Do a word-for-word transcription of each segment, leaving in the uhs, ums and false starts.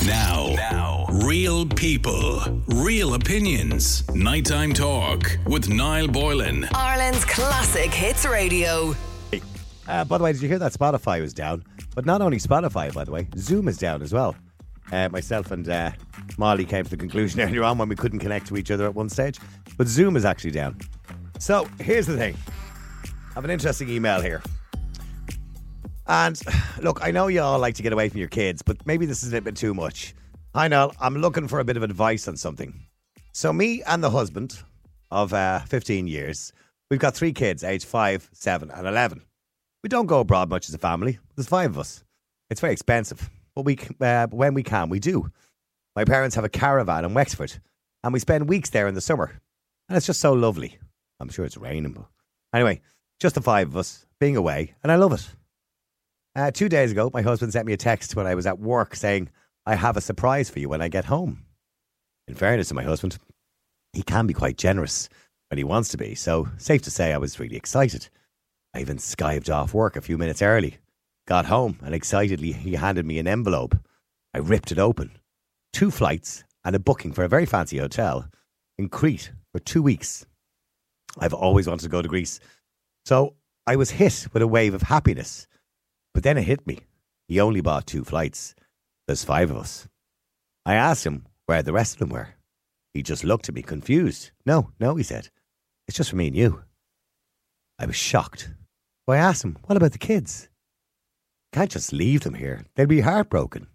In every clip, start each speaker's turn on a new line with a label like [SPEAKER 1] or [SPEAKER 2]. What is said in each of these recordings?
[SPEAKER 1] Now, now, real people, real opinions. Nighttime talk with Niall Boylan.
[SPEAKER 2] Ireland's classic hits radio.
[SPEAKER 3] Uh, by the way, did you hear that Spotify was down? But not only Spotify, by the way, Zoom is down as well. Uh, myself and uh, Molly came to the conclusion earlier on when we couldn't connect to each other at one stage. But Zoom is actually down. So, here's the thing. I have an interesting email here. And, look, I know you all like to get away from your kids, but maybe this is a little bit too much. Hi, Niall. I'm looking for a bit of advice on something. So, me and the husband of uh, fifteen years, we've got three kids, aged five, seven and eleven. We don't go abroad much as a family. There's five of us. It's very expensive. But we, uh, when we can, we do. My parents have a caravan in Wexford, and we spend weeks there in the summer. And it's just so lovely. I'm sure it's raining, but anyway, just the five of us being away, and I love it. Uh, two days ago, my husband sent me a text when I was at work saying, I have a surprise for you when I get home. In fairness to my husband, he can be quite generous when he wants to be, so safe to say I was really excited. I even skived off work a few minutes early, got home, and excitedly he handed me an envelope. I ripped it open. Two flights and a booking for a very fancy hotel in Crete for two weeks. I've always wanted to go to Greece, so I was hit with a wave of happiness. But then it hit me. He only bought two flights. There's five of us. I asked him where the rest of them were. He just looked at me confused. No, no, he said. It's just for me and you. I was shocked. So I asked him, what about the kids? Can't just leave them here. They'll be heartbroken.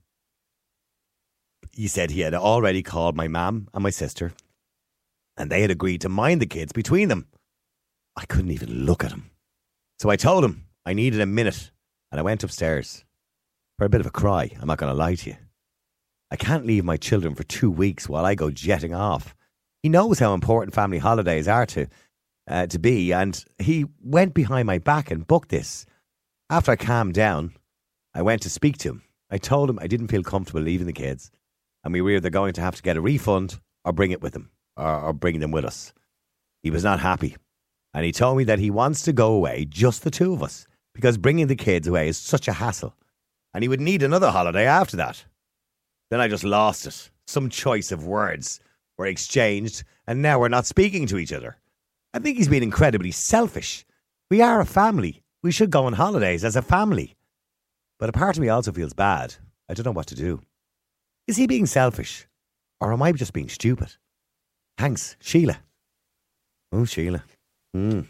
[SPEAKER 3] He said he had already called my mum and my sister, and they had agreed to mind the kids between them. I couldn't even look at him. So I told him I needed a minute, and I went upstairs for a bit of a cry. I'm not going to lie to you. I can't leave my children for two weeks while I go jetting off. He knows how important family holidays are to uh, to be, and he went behind my back and booked this. After I calmed down, I went to speak to him. I told him I didn't feel comfortable leaving the kids, and we were either going to have to get a refund or bring it with them, or, or bring them with us. He was not happy, and he told me that he wants to go away, just the two of us, because bringing the kids away is such a hassle, and he would need another holiday after that. Then I just lost it. Some choice of words were exchanged, and now we're not speaking to each other. I think he's been incredibly selfish. We are a family. We should go on holidays as a family. But a part of me also feels bad. I don't know what to do. Is he being selfish? Or am I just being stupid? Thanks, Sheila. Oh, Sheila. Mm.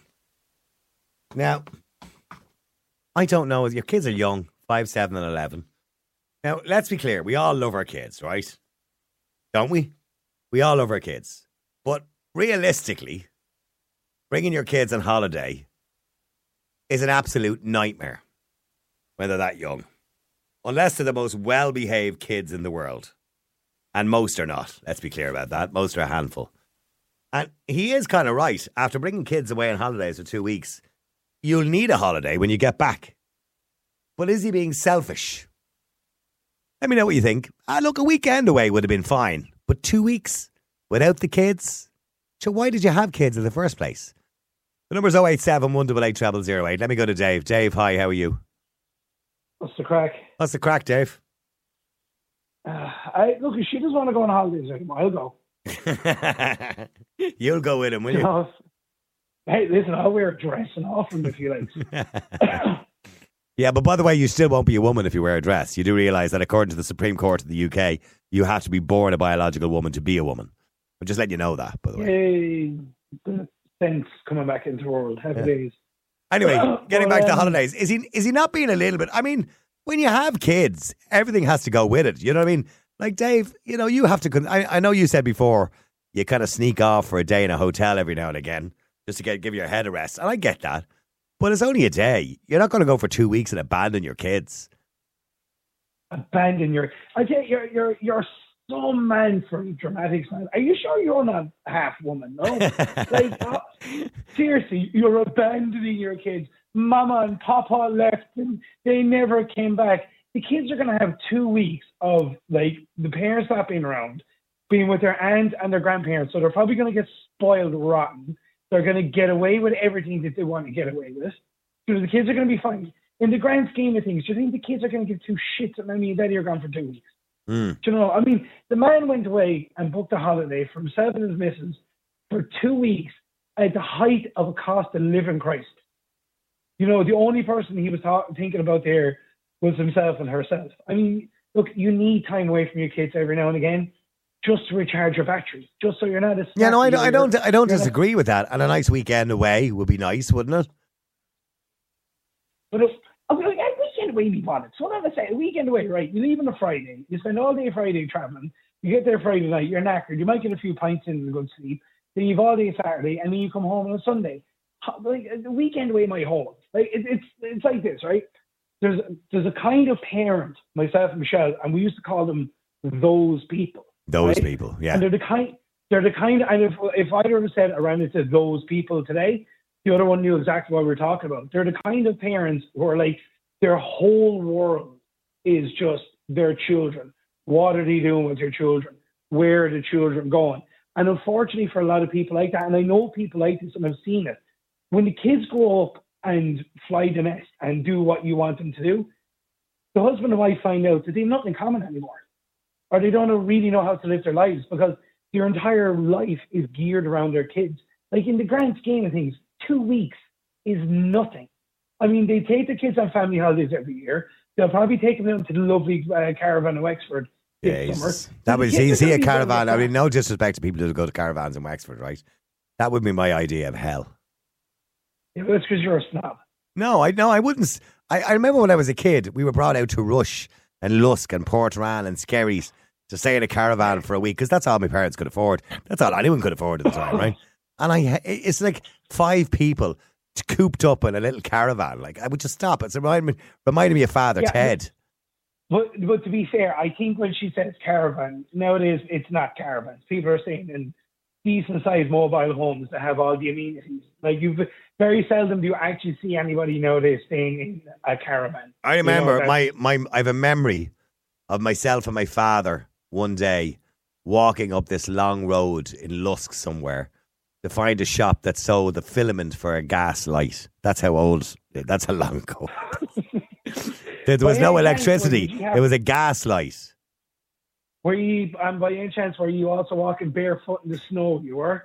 [SPEAKER 3] Now, I don't know. Your kids are young, five, seven and eleven. Now, let's be clear. We all love our kids, right? Don't we? We all love our kids. But realistically, bringing your kids on holiday is an absolute nightmare when they're that young. Unless they're the most well-behaved kids in the world. And most are not. Let's be clear about that. Most are a handful. And he is kind of right. After bringing kids away on holidays for two weeks, you'll need a holiday when you get back. But is he being selfish? Let me know what you think. Ah, look, a weekend away would have been fine. But two weeks without the kids? So why did you have kids in the first place? The number's oh eight seven, one eight eight, zero zero zero eight. Let me go to Dave. Dave, hi, how are you?
[SPEAKER 4] What's the crack?
[SPEAKER 3] What's the crack, Dave?
[SPEAKER 4] Uh, I Look, if she doesn't want to go on holidays with him, I'll go.
[SPEAKER 3] You'll go with him, will you?
[SPEAKER 4] No. Hey, listen, I'll wear a dress and off him if he likes.
[SPEAKER 3] Yeah, but by the way, you still won't be a woman if you wear a dress. You do realise that according to the Supreme Court of the U K, you have to be born a biological woman to be a woman. I'm just letting you know that, by the way.
[SPEAKER 4] Hey, the sense coming back into the world. Happy
[SPEAKER 3] Yeah.
[SPEAKER 4] days.
[SPEAKER 3] Anyway, getting
[SPEAKER 4] well,
[SPEAKER 3] back to
[SPEAKER 4] um,
[SPEAKER 3] holidays, is he is he not being a little bit? I mean, when you have kids, everything has to go with it. You know what I mean? Like, Dave, you know, you have to. Con- I, I know you said before you kind of sneak off for a day in a hotel every now and again just to get give your head a rest, and I get that. But it's only a day. You're not going to go for two weeks and abandon your kids.
[SPEAKER 4] Abandon your. I tell you, you're you're you're so man for dramatics, man. Are you sure you're not half woman? No, like uh, seriously, you're abandoning your kids. Mama and Papa left, and they never came back. The kids are going to have two weeks of like the parents not being around, being with their aunt and their grandparents. So they're probably going to get spoiled rotten. They're going to get away with everything that they want to get away with. So the kids are going to be fine. In the grand scheme of things, do you think the kids are going to give two shits that mommy and daddy are gone for two weeks?
[SPEAKER 3] Mm.
[SPEAKER 4] Do you know, I mean, the man went away and booked a holiday for himself and his missus for two weeks at the height of a cost of living crisis. You know, the only person he was talk- thinking about there was himself and herself. I mean, look, you need time away from your kids every now and again just to recharge your batteries, just so you're not a
[SPEAKER 3] Yeah, no, I, don't- I don't. I don't
[SPEAKER 4] you're
[SPEAKER 3] disagree with that. And a nice weekend away would be nice, wouldn't it?
[SPEAKER 4] But if, I mean, like, a weekend away be bothered. So what I say, a weekend away, right? You leave on a Friday, you spend all day Friday traveling, you get there Friday night, you're knackered, you might get a few pints in and a good sleep, then you have all day Saturday, and then you come home on a Sunday. How- Like, the weekend away might hold. Like, it, it's it's like this, right? There's there's a kind of parent, myself and Michelle, and we used to call them those people.
[SPEAKER 3] Those
[SPEAKER 4] right?
[SPEAKER 3] people, yeah.
[SPEAKER 4] And they're the kind, they're the kind, and if if either of us said around it said those people today, the other one knew exactly what we were talking about. They're the kind of parents who are like, their whole world is just their children. What are they doing with their children? Where are the children going? And unfortunately for a lot of people like that, and I know people like this and I've seen it, when the kids grow up and fly the nest and do what you want them to do, the husband and wife find out that they have nothing in common anymore. Or they don't really know how to live their lives because their entire life is geared around their kids. Like, in the grand scheme of things, two weeks is nothing. I mean, they take the kids on family holidays every year. They'll probably take them to the lovely uh, caravan of Wexford this summer.
[SPEAKER 3] Yes. That was,
[SPEAKER 4] The
[SPEAKER 3] you
[SPEAKER 4] kids
[SPEAKER 3] see
[SPEAKER 4] are
[SPEAKER 3] a
[SPEAKER 4] gonna be
[SPEAKER 3] caravan.
[SPEAKER 4] done
[SPEAKER 3] I
[SPEAKER 4] with
[SPEAKER 3] mean, no disrespect to people who go to caravans in Wexford, right? That would be my idea of hell.
[SPEAKER 4] that. Yeah, that's because you're a snob.
[SPEAKER 3] No, I no, I wouldn't. s- I, I remember when I was a kid, we were brought out to Rush and Lusk and Portrane and Skerries to stay in a caravan for a week because that's all my parents could afford. That's all anyone could afford at the time, right? And I, it's like five people cooped up in a little caravan. Like, I would just stop. It's reminded me, reminded me of Father
[SPEAKER 4] Yeah,
[SPEAKER 3] Ted.
[SPEAKER 4] But but to be fair, I think when she says caravan, nowadays it's not caravans. People are staying in decent sized mobile homes that have all the amenities. Like, you very seldom do you actually see anybody nowadays staying in a caravan.
[SPEAKER 3] I
[SPEAKER 4] You know,
[SPEAKER 3] remember
[SPEAKER 4] that's-
[SPEAKER 3] my, my, I have a memory of myself and my father one day walking up this long road in Lusk somewhere to find a shop that sold the filament for a gas light. That's how old, that's how long ago. There was
[SPEAKER 4] By
[SPEAKER 3] no
[SPEAKER 4] any chance,
[SPEAKER 3] electricity.
[SPEAKER 4] did you have-
[SPEAKER 3] It was a gas light.
[SPEAKER 4] Were you, and by any chance, were you also walking barefoot in the snow? You were?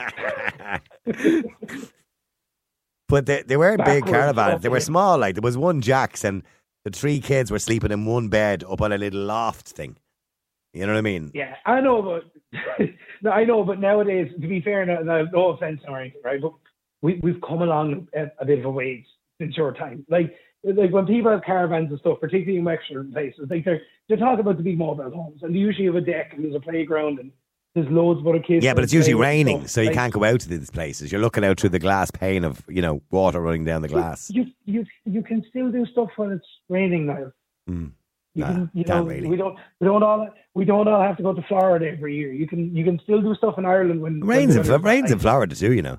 [SPEAKER 3] But they, they weren't big
[SPEAKER 4] Backwards,
[SPEAKER 3] caravans. They were
[SPEAKER 4] okay.
[SPEAKER 3] small. Like, there was one Jack's and the three kids were sleeping in one bed up on a little loft thing. You know what I mean?
[SPEAKER 4] Yeah, I know, but no, I know, but nowadays, to be fair, no, no, no offense or anything, right? But we we've come along a, a bit of a ways since your time. Like like when people have caravans and stuff, particularly in Wexford places, like they're they're talking about the big mobile homes, and they usually have a deck and there's a playground and there's loads of other kids.
[SPEAKER 3] Yeah, but it's usually
[SPEAKER 4] playing and
[SPEAKER 3] raining,
[SPEAKER 4] stuff.
[SPEAKER 3] so you
[SPEAKER 4] Like,
[SPEAKER 3] can't go out to these places. You're looking out through the glass pane of, you know, water running down the glass.
[SPEAKER 4] You you you can still do stuff when it's raining now.
[SPEAKER 3] Mm.
[SPEAKER 4] You
[SPEAKER 3] Nah,
[SPEAKER 4] can, you
[SPEAKER 3] can't
[SPEAKER 4] know,
[SPEAKER 3] really.
[SPEAKER 4] we don't we don't all we don't all have to go to Florida every year. You can you can still do stuff in Ireland when
[SPEAKER 3] Rains in,
[SPEAKER 4] when
[SPEAKER 3] Fl- rains in Florida too, you know.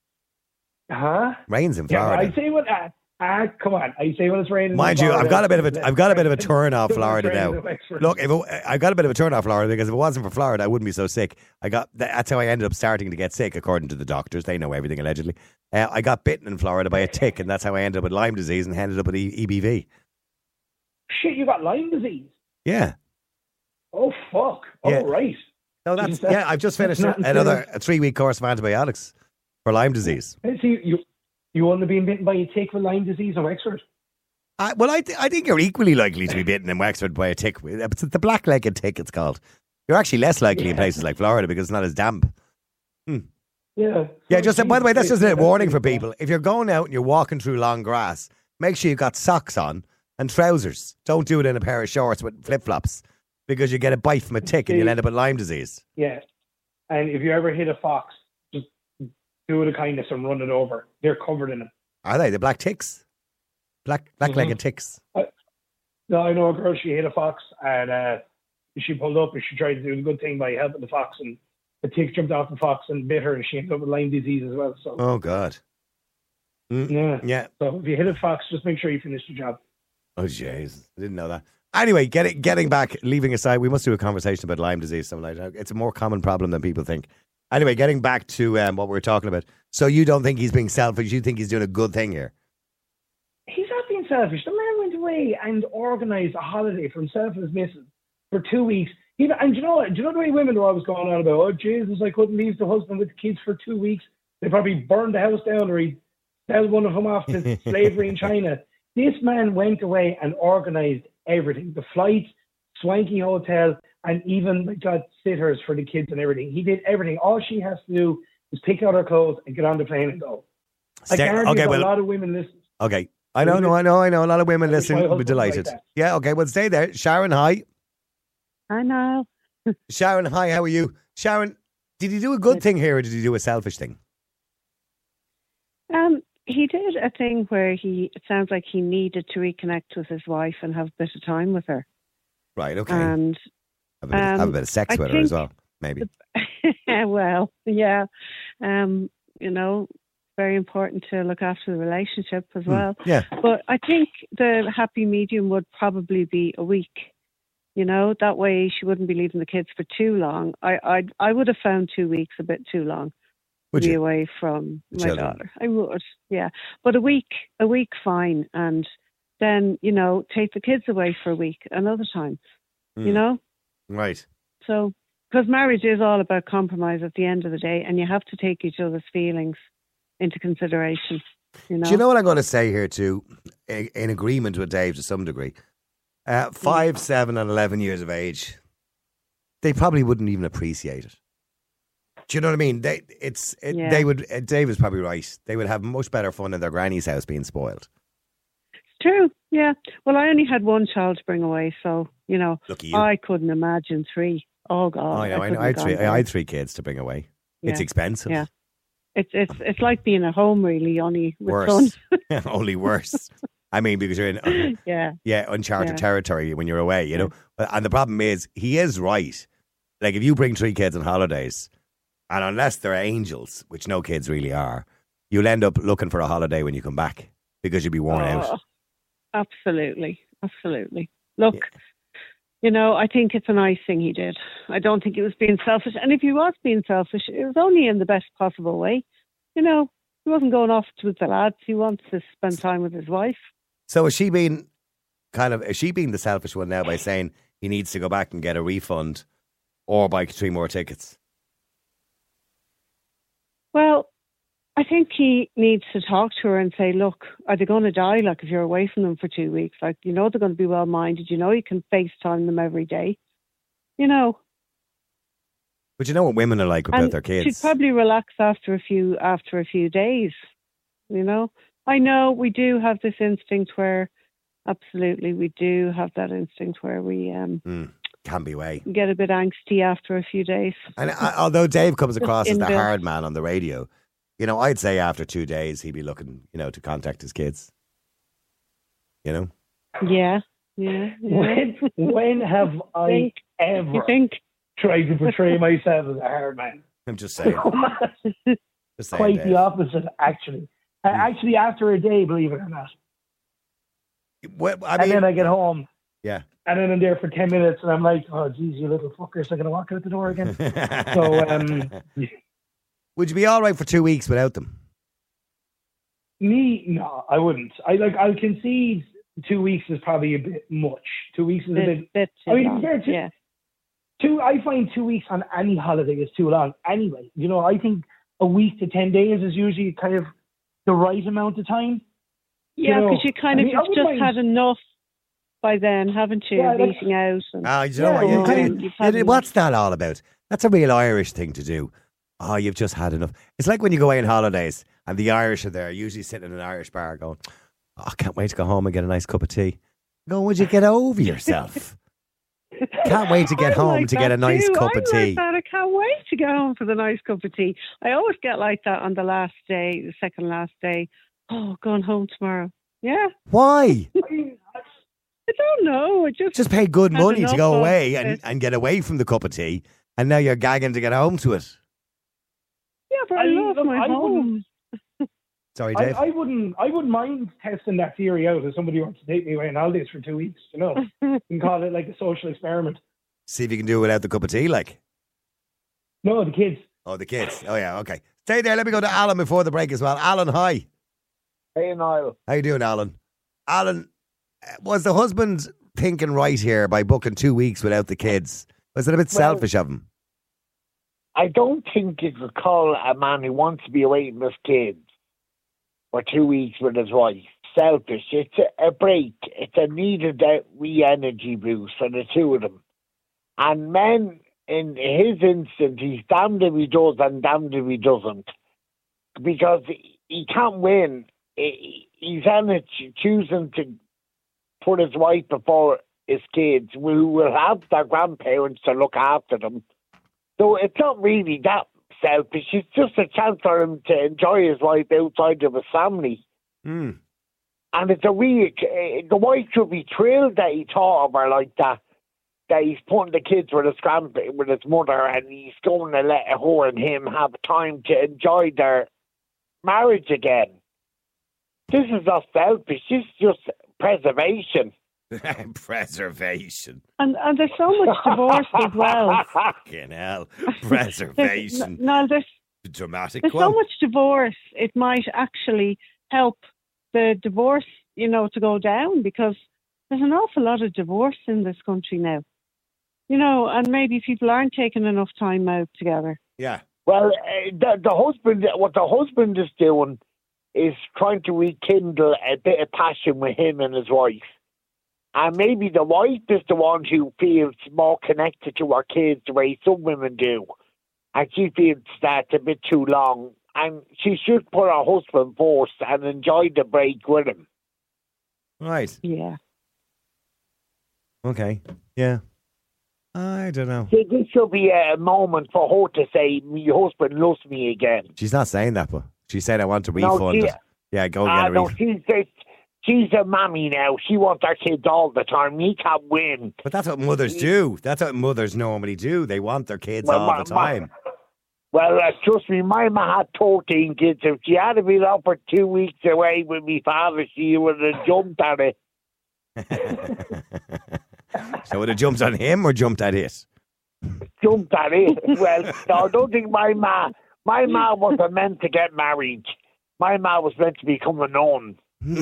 [SPEAKER 4] Huh?
[SPEAKER 3] Rains in
[SPEAKER 4] Yeah,
[SPEAKER 3] Florida.
[SPEAKER 4] I say when ah, ah come on. I say when it's raining. in
[SPEAKER 3] Mind you,
[SPEAKER 4] Florida,
[SPEAKER 3] I've got a bit of a,
[SPEAKER 4] let's-
[SPEAKER 3] I've got a bit of a turn off
[SPEAKER 4] when it's
[SPEAKER 3] Florida
[SPEAKER 4] raining
[SPEAKER 3] now.
[SPEAKER 4] in Wexford.
[SPEAKER 3] Look, if it, I've got a bit of a turn off Florida because if it wasn't for Florida, I wouldn't be so sick. I got that's how I ended up starting to get sick, according to the doctors. They know everything allegedly. Uh, I got bitten in Florida by a tick, and that's how I ended up with Lyme disease and ended up with e- EBV.
[SPEAKER 4] Shit, you got Lyme disease.
[SPEAKER 3] Yeah.
[SPEAKER 4] Oh fuck! All
[SPEAKER 3] Yeah.
[SPEAKER 4] right.
[SPEAKER 3] No, that's
[SPEAKER 4] Jeez, that's-
[SPEAKER 3] yeah. I've just finished
[SPEAKER 4] that's not
[SPEAKER 3] another a three week course of antibiotics for Lyme disease.
[SPEAKER 4] Hey, see, you you only been bitten by a tick with Lyme disease in Wexford.
[SPEAKER 3] I, well, I, th- I think you're equally likely to be bitten in Wexford by a tick. It's the black-legged tick, it's called. You're actually less likely in places like Florida because it's not as damp.
[SPEAKER 4] Yeah.
[SPEAKER 3] Yeah, just by the way, that's just a
[SPEAKER 4] That's
[SPEAKER 3] warning for
[SPEAKER 4] really
[SPEAKER 3] people. If you're going out and you're walking through long grass, make sure you've got socks on and trousers. Don't do it in a pair of shorts with flip-flops because you get a bite from a tick and you'll end up with Lyme disease.
[SPEAKER 4] Yeah. And if you ever hit a fox, just do it a kindness and run it over. They're covered in it.
[SPEAKER 3] Are they? The black ticks? Black, black-legged ticks.
[SPEAKER 4] No, I know a girl, she hit a fox and uh, she pulled up and she tried to do the good thing by helping the fox, and the tick jumped off the fox and bit her and she ended up with Lyme disease as well. So
[SPEAKER 3] Oh, God. Mm,
[SPEAKER 4] yeah.
[SPEAKER 3] yeah.
[SPEAKER 4] So if you hit a fox, just make sure you finish the job.
[SPEAKER 3] Oh, jeez. I didn't know that. Anyway, getting getting back, leaving aside, we must do a conversation about Lyme disease some night. It's a more common problem than people think. Anyway, getting back to um, what we were talking about. So you don't think he's being selfish? You think he's doing a good thing here?
[SPEAKER 4] He's not being selfish. The man went away and organised a holiday for himself and his missus for two weeks. Even, and do you know what? Do you know the way women are always going on about, oh, Jesus, I couldn't leave the husband with the kids for two weeks. They probably burned the house down or he'd sell one of them off to slavery in China. This man went away and organised everything. The flights, swanky hotel, and even got sitters for the kids and everything. He did everything. All she has to do is pick out her clothes and get on the plane and go.
[SPEAKER 3] Stay,
[SPEAKER 4] I guarantee
[SPEAKER 3] okay, well,
[SPEAKER 4] a lot of women listen.
[SPEAKER 3] Okay. I know, no, I know, I know. A lot of women
[SPEAKER 4] My
[SPEAKER 3] listening will be
[SPEAKER 4] husband's
[SPEAKER 3] delighted.
[SPEAKER 4] like that.
[SPEAKER 3] Yeah, okay, well, stay there. Sharon, hi.
[SPEAKER 5] I know.
[SPEAKER 3] Sharon, hi, how are you? Sharon, did he do a good thing here or did he do a selfish thing?
[SPEAKER 5] Um, he did a thing where he, it sounds like he needed to reconnect with his wife and have a bit of time with her.
[SPEAKER 3] Right, okay.
[SPEAKER 5] And
[SPEAKER 3] have, a bit, have a
[SPEAKER 5] um,
[SPEAKER 3] bit of sex
[SPEAKER 5] I
[SPEAKER 3] with her as
[SPEAKER 5] think
[SPEAKER 3] well, maybe.
[SPEAKER 5] well, yeah. Um, you know, very important to look after the relationship as well.
[SPEAKER 3] Mm, yeah.
[SPEAKER 5] But I think the happy medium would probably be a week. You know, that way she wouldn't be leaving the kids for too long. I I I would have found two weeks a bit too long
[SPEAKER 3] Would
[SPEAKER 5] to be
[SPEAKER 3] you?
[SPEAKER 5] away from
[SPEAKER 3] The
[SPEAKER 5] my
[SPEAKER 3] children.
[SPEAKER 5] daughter. I would, yeah. But a week, a week, fine. And then, you know, take the kids away for a week another time, you
[SPEAKER 3] Mm.
[SPEAKER 5] know?
[SPEAKER 3] Right.
[SPEAKER 5] So, because marriage is all about compromise at the end of the day, and you have to take each other's feelings into consideration, you know?
[SPEAKER 3] Do you know what I'm going to say here too? In, in agreement with Dave to some degree. Uh, five, seven, and eleven years of age, they probably wouldn't even appreciate it. Do you know what I mean? They, it's, it,
[SPEAKER 5] Yeah.
[SPEAKER 3] they would. Uh, Dave is probably right. They would have much better fun in their granny's house being spoiled.
[SPEAKER 5] It's true, yeah. Well, I only had one child to bring away, so, you know,
[SPEAKER 3] Lucky you.
[SPEAKER 5] I couldn't imagine three. Oh, God.
[SPEAKER 3] Oh, I know. I, know.
[SPEAKER 5] couldn't
[SPEAKER 3] I had
[SPEAKER 5] have
[SPEAKER 3] three.
[SPEAKER 5] gone there.
[SPEAKER 3] I had three kids to bring away. It's
[SPEAKER 5] Yeah.
[SPEAKER 3] expensive.
[SPEAKER 5] Yeah. It's it's it's like being at home, really, only with
[SPEAKER 3] Worse.
[SPEAKER 5] son.
[SPEAKER 3] Only worse. I mean, because you're in uh,
[SPEAKER 5] Yeah.
[SPEAKER 3] yeah uncharted
[SPEAKER 5] Yeah.
[SPEAKER 3] territory when you're away. You know. But and the problem is, he is right. Like if you bring three kids on holidays, and unless they're angels, which no kids really are, you'll end up looking for a holiday when you come back because you'll be worn out.
[SPEAKER 5] Oh, absolutely. Absolutely. Look,
[SPEAKER 3] Yeah.
[SPEAKER 5] you know, I think it's a nice thing he did. I don't think it was being selfish. And if he was being selfish, it was only in the best possible way. You know, he wasn't going off with the lads. He wants to spend time with his wife.
[SPEAKER 3] So is she being kind of is she being the selfish one now by saying he needs to go back and get a refund or buy three more tickets?
[SPEAKER 5] Well, I think he needs to talk to her and say, look, are they going to die? Like, if you're away from them for two weeks, like, you know, they're going to be well-minded. You know, you can FaceTime them every day. You know.
[SPEAKER 3] But you know what women are like about
[SPEAKER 5] And
[SPEAKER 3] their kids.
[SPEAKER 5] she'd probably relax after a few, after a few days. You know, I know we do have this instinct where, absolutely, we do have that instinct where we um,
[SPEAKER 3] Mm, can be way.
[SPEAKER 5] get a bit angsty after a few days.
[SPEAKER 3] And I, although Dave comes
[SPEAKER 5] Just
[SPEAKER 3] across as the
[SPEAKER 5] inbuilt.
[SPEAKER 3] hard man on the radio, you know, I'd say after two days he'd be looking, you know, to contact his kids. You know,
[SPEAKER 5] Yeah, yeah, yeah.
[SPEAKER 4] When, when have I
[SPEAKER 5] Think-
[SPEAKER 4] ever
[SPEAKER 5] You think?
[SPEAKER 4] tried to portray myself as a hard man?
[SPEAKER 3] I'm just saying. Just saying,
[SPEAKER 4] Quite
[SPEAKER 3] Dave.
[SPEAKER 4] the opposite, actually. Uh, actually, after a day, believe it or not.
[SPEAKER 3] Well, I
[SPEAKER 4] and
[SPEAKER 3] mean,
[SPEAKER 4] then I get home,
[SPEAKER 3] yeah.
[SPEAKER 4] and then I'm there for ten minutes, and I'm like, oh, geez, you little fuckers, I'm going to walk out the door again. So, um,
[SPEAKER 3] Would you be all right for two weeks without them?
[SPEAKER 4] me, no, I wouldn't. I like, I'll concede two weeks is probably a bit much. Two weeks is a
[SPEAKER 5] Bit,
[SPEAKER 4] bit.
[SPEAKER 5] bit too
[SPEAKER 4] I mean,
[SPEAKER 5] long.
[SPEAKER 4] compared to-
[SPEAKER 5] yeah.
[SPEAKER 4] Two, I find two weeks on any holiday is too long anyway. You know, I think a week to ten days is usually kind of the right amount of time. You
[SPEAKER 5] Yeah,
[SPEAKER 4] know,
[SPEAKER 5] because you kind
[SPEAKER 4] I
[SPEAKER 5] of
[SPEAKER 4] mean, I
[SPEAKER 5] you've
[SPEAKER 4] wouldn't
[SPEAKER 5] just
[SPEAKER 4] mind-
[SPEAKER 5] had enough by then, haven't you?
[SPEAKER 4] Yeah,
[SPEAKER 5] of
[SPEAKER 4] like-
[SPEAKER 5] eating out. And,
[SPEAKER 3] Ah, you know
[SPEAKER 4] Yeah,
[SPEAKER 3] what? You,
[SPEAKER 4] well,
[SPEAKER 3] you-
[SPEAKER 5] you've
[SPEAKER 3] you-
[SPEAKER 5] had enough.
[SPEAKER 3] what's that all about? That's a real Irish thing to do. Oh, you've just had enough. It's like when you go away on holidays and the Irish are there, usually sitting in an Irish bar going, oh, I can't wait to go home and get a nice cup of tea. Go, would you get over yourself? Can't wait to get
[SPEAKER 5] I'm
[SPEAKER 3] home
[SPEAKER 5] like
[SPEAKER 3] to get a
[SPEAKER 5] that
[SPEAKER 3] nice
[SPEAKER 5] too.
[SPEAKER 3] cup
[SPEAKER 5] I'm
[SPEAKER 3] of tea.
[SPEAKER 5] Like that. I can't wait to get home for the nice cup of tea. I always get like that on the last day, the second last day. Oh, going home tomorrow. Yeah,
[SPEAKER 3] Why?
[SPEAKER 4] I mean,
[SPEAKER 5] I don't know. I just,
[SPEAKER 3] Just pay good
[SPEAKER 5] Had
[SPEAKER 3] money to
[SPEAKER 5] enough
[SPEAKER 3] go
[SPEAKER 5] of
[SPEAKER 3] away and,
[SPEAKER 5] it.
[SPEAKER 3] and get away from the cup of tea, and now you're gagging to get home to it.
[SPEAKER 5] yeah, but I,
[SPEAKER 4] I-
[SPEAKER 5] love
[SPEAKER 4] look,
[SPEAKER 5] my
[SPEAKER 4] I
[SPEAKER 5] home.
[SPEAKER 3] Sorry,
[SPEAKER 4] I,
[SPEAKER 3] Dave.
[SPEAKER 4] I wouldn't. I wouldn't mind testing that theory out if somebody wants to take me away on holidays for two weeks. You know, you can call it like a social experiment.
[SPEAKER 3] See if you can do it without the cup of tea, like.
[SPEAKER 4] No, the kids.
[SPEAKER 3] Oh, the kids. Oh, yeah, okay. Stay there. Let me go to Alan before the break as well. Alan, hi.
[SPEAKER 6] Hey, Niall.
[SPEAKER 3] How you doing, Alan? Alan, uh, was the husband thinking right here by booking two weeks without the kids? Was it a bit
[SPEAKER 6] Well,
[SPEAKER 3] selfish of him?
[SPEAKER 6] I don't think you could call a man who wants to be away from his kids for two weeks with his wife selfish. It's a, a break. It's a needed uh, re-energy boost for the two of them. And men, in his instance, he's damned if he does and damned if he doesn't. Because he can't win. He- He's on it choosing to put his wife before his kids, who will have their grandparents to look after them. So it's not really that selfish. It's just a chance for him to enjoy his life outside of his family.
[SPEAKER 3] Mm.
[SPEAKER 6] And it's a week. The wife should be thrilled that he thought of her like that. That he's putting the kids with his grandpa, with his mother, and he's going to let her and him have time to enjoy their marriage again. This is not selfish. This is just preservation.
[SPEAKER 3] Preservation.
[SPEAKER 5] And, and there's so much divorce as well.
[SPEAKER 3] Fucking hell. Preservation.
[SPEAKER 5] No, there's
[SPEAKER 3] Dramatic
[SPEAKER 5] there's
[SPEAKER 3] one.
[SPEAKER 5] so much divorce. It might actually help the divorce, you know, to go down, because there's an awful lot of divorce in this country now. You know, and maybe people aren't taking enough time out together.
[SPEAKER 3] Yeah.
[SPEAKER 6] Well, uh, the, the husband, what the husband is doing is trying to rekindle a bit of passion with him and his wife. And maybe the wife is the one who feels more connected to her kids the way some women do. And she feels that's a bit too long. And she should put her husband first and enjoy the break with him.
[SPEAKER 3] Right.
[SPEAKER 5] Yeah.
[SPEAKER 3] Okay. Yeah. I don't know.
[SPEAKER 6] So this should be a moment for her to say, my husband loves me again.
[SPEAKER 3] She's not saying that, but she said, I want to
[SPEAKER 6] No,
[SPEAKER 3] refund
[SPEAKER 6] she-
[SPEAKER 3] it. Yeah, go
[SPEAKER 6] Ah,
[SPEAKER 3] get a
[SPEAKER 6] no,
[SPEAKER 3] refund.
[SPEAKER 6] she's, just, she's a mammy now. She wants her kids all the time. He can't win.
[SPEAKER 3] But that's what mothers do. That's what mothers normally do. They want their kids
[SPEAKER 6] Well,
[SPEAKER 3] all
[SPEAKER 6] my-
[SPEAKER 3] the time.
[SPEAKER 6] Well, uh, trust me, my ma had thirteen kids. If she had been offered two weeks away with me father, she would have jumped at it.
[SPEAKER 3] So would have jumped on him or jumped at it?
[SPEAKER 6] Jumped at it. Well, no, I don't think my ma, my ma wasn't meant to get married. My ma was meant to become a nun.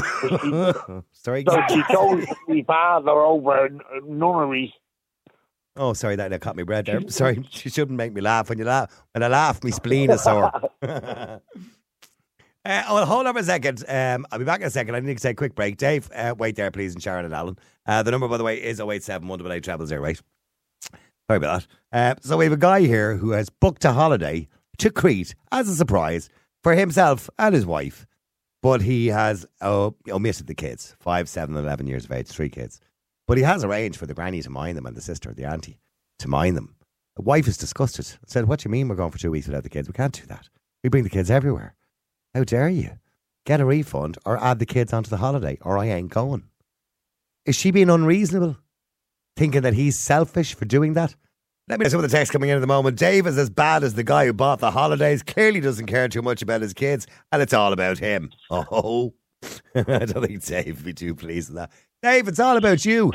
[SPEAKER 3] Sorry.
[SPEAKER 6] So she chose my father over a nunnery.
[SPEAKER 3] Oh, sorry, that, that caught me breath there. Sorry, she shouldn't make me laugh. When you laugh, when I laugh, my spleen is sore. uh, well, hold on for a second. Um, I'll be back in a second. I need to take a quick break. Dave, uh, wait there, please, and Sharon and Alan. Uh, the number, by the way, is oh eight seven one eight eight zero zero, right? Sorry about that. Uh, so we have a guy here who has booked a holiday to Crete as a surprise for himself and his wife, but he has uh, omitted the kids, five, seven, and eleven years of age, three kids. But he has arranged for the granny to mind them and the sister, the auntie, to mind them. The wife is disgusted and said, what do you mean we're going for two weeks without the kids? We can't do that. We bring the kids everywhere. How dare you? Get a refund or add the kids onto the holiday or I ain't going. Is she being unreasonable? Thinking that he's selfish for doing that? Let me know some of the text coming in at the moment. Dave is as bad as the guy who bought the holidays, clearly doesn't care too much about his kids, and it's all about him. Oh, I don't think Dave would be too pleased with that. Dave, it's all about you.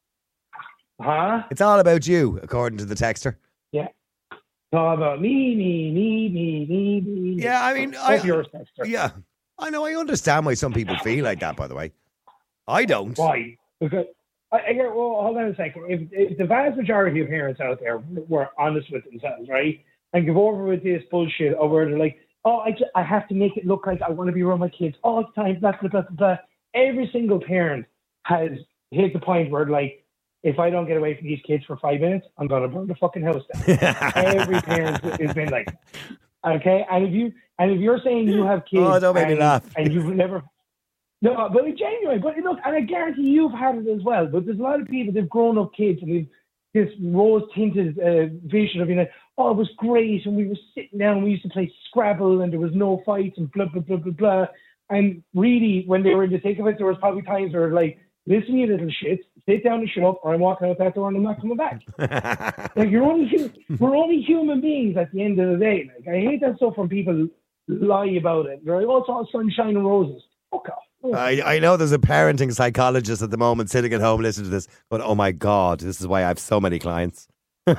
[SPEAKER 4] Huh?
[SPEAKER 3] It's all about you, according to the texter.
[SPEAKER 4] Yeah. It's all about me, me, me, me, me, me. me.
[SPEAKER 3] Yeah, I mean,
[SPEAKER 4] Hope
[SPEAKER 3] I,
[SPEAKER 4] yours, Dexter.
[SPEAKER 3] yeah, I know. I understand why some people feel like that. By the way, I don't.
[SPEAKER 4] Why? Because I, I get, well, hold on a second. If, if the vast majority of parents out there were honest with themselves, right, and give over with this bullshit over, they're like, oh, I, just, I have to make it look like I want to be around my kids all the time, blah, blah, blah, blah, blah. Every single parent has hit the point where, like, if I don't get away from these kids for five minutes, I'm going to burn the fucking house down. Every parent has been like, okay, and if you and if you're saying you have kids,
[SPEAKER 3] Oh, don't make me
[SPEAKER 4] and,
[SPEAKER 3] laugh.
[SPEAKER 4] and you've never, no, but it's genuine. But look, and I guarantee you've had it as well. But there's a lot of people that've grown up kids and they've this rose tinted uh, vision of being like, oh, it was great, and we were sitting down, and we used to play Scrabble, and there was no fights, and blah blah blah blah blah. And really, when they were in the thick of it, there was probably times where like, listen, you little shits, sit down and shut up, or I'm walking out that door and I'm not coming back. Like, you're only hu- we're only human beings at the end of the day. Like, I hate that stuff when people lie about it. They're like, oh, it's all sunshine and roses. Fuck off. Oh.
[SPEAKER 3] I, I know there's a parenting psychologist at the moment sitting at home listening to this, going, oh my God, this is why I have so many clients.
[SPEAKER 4] So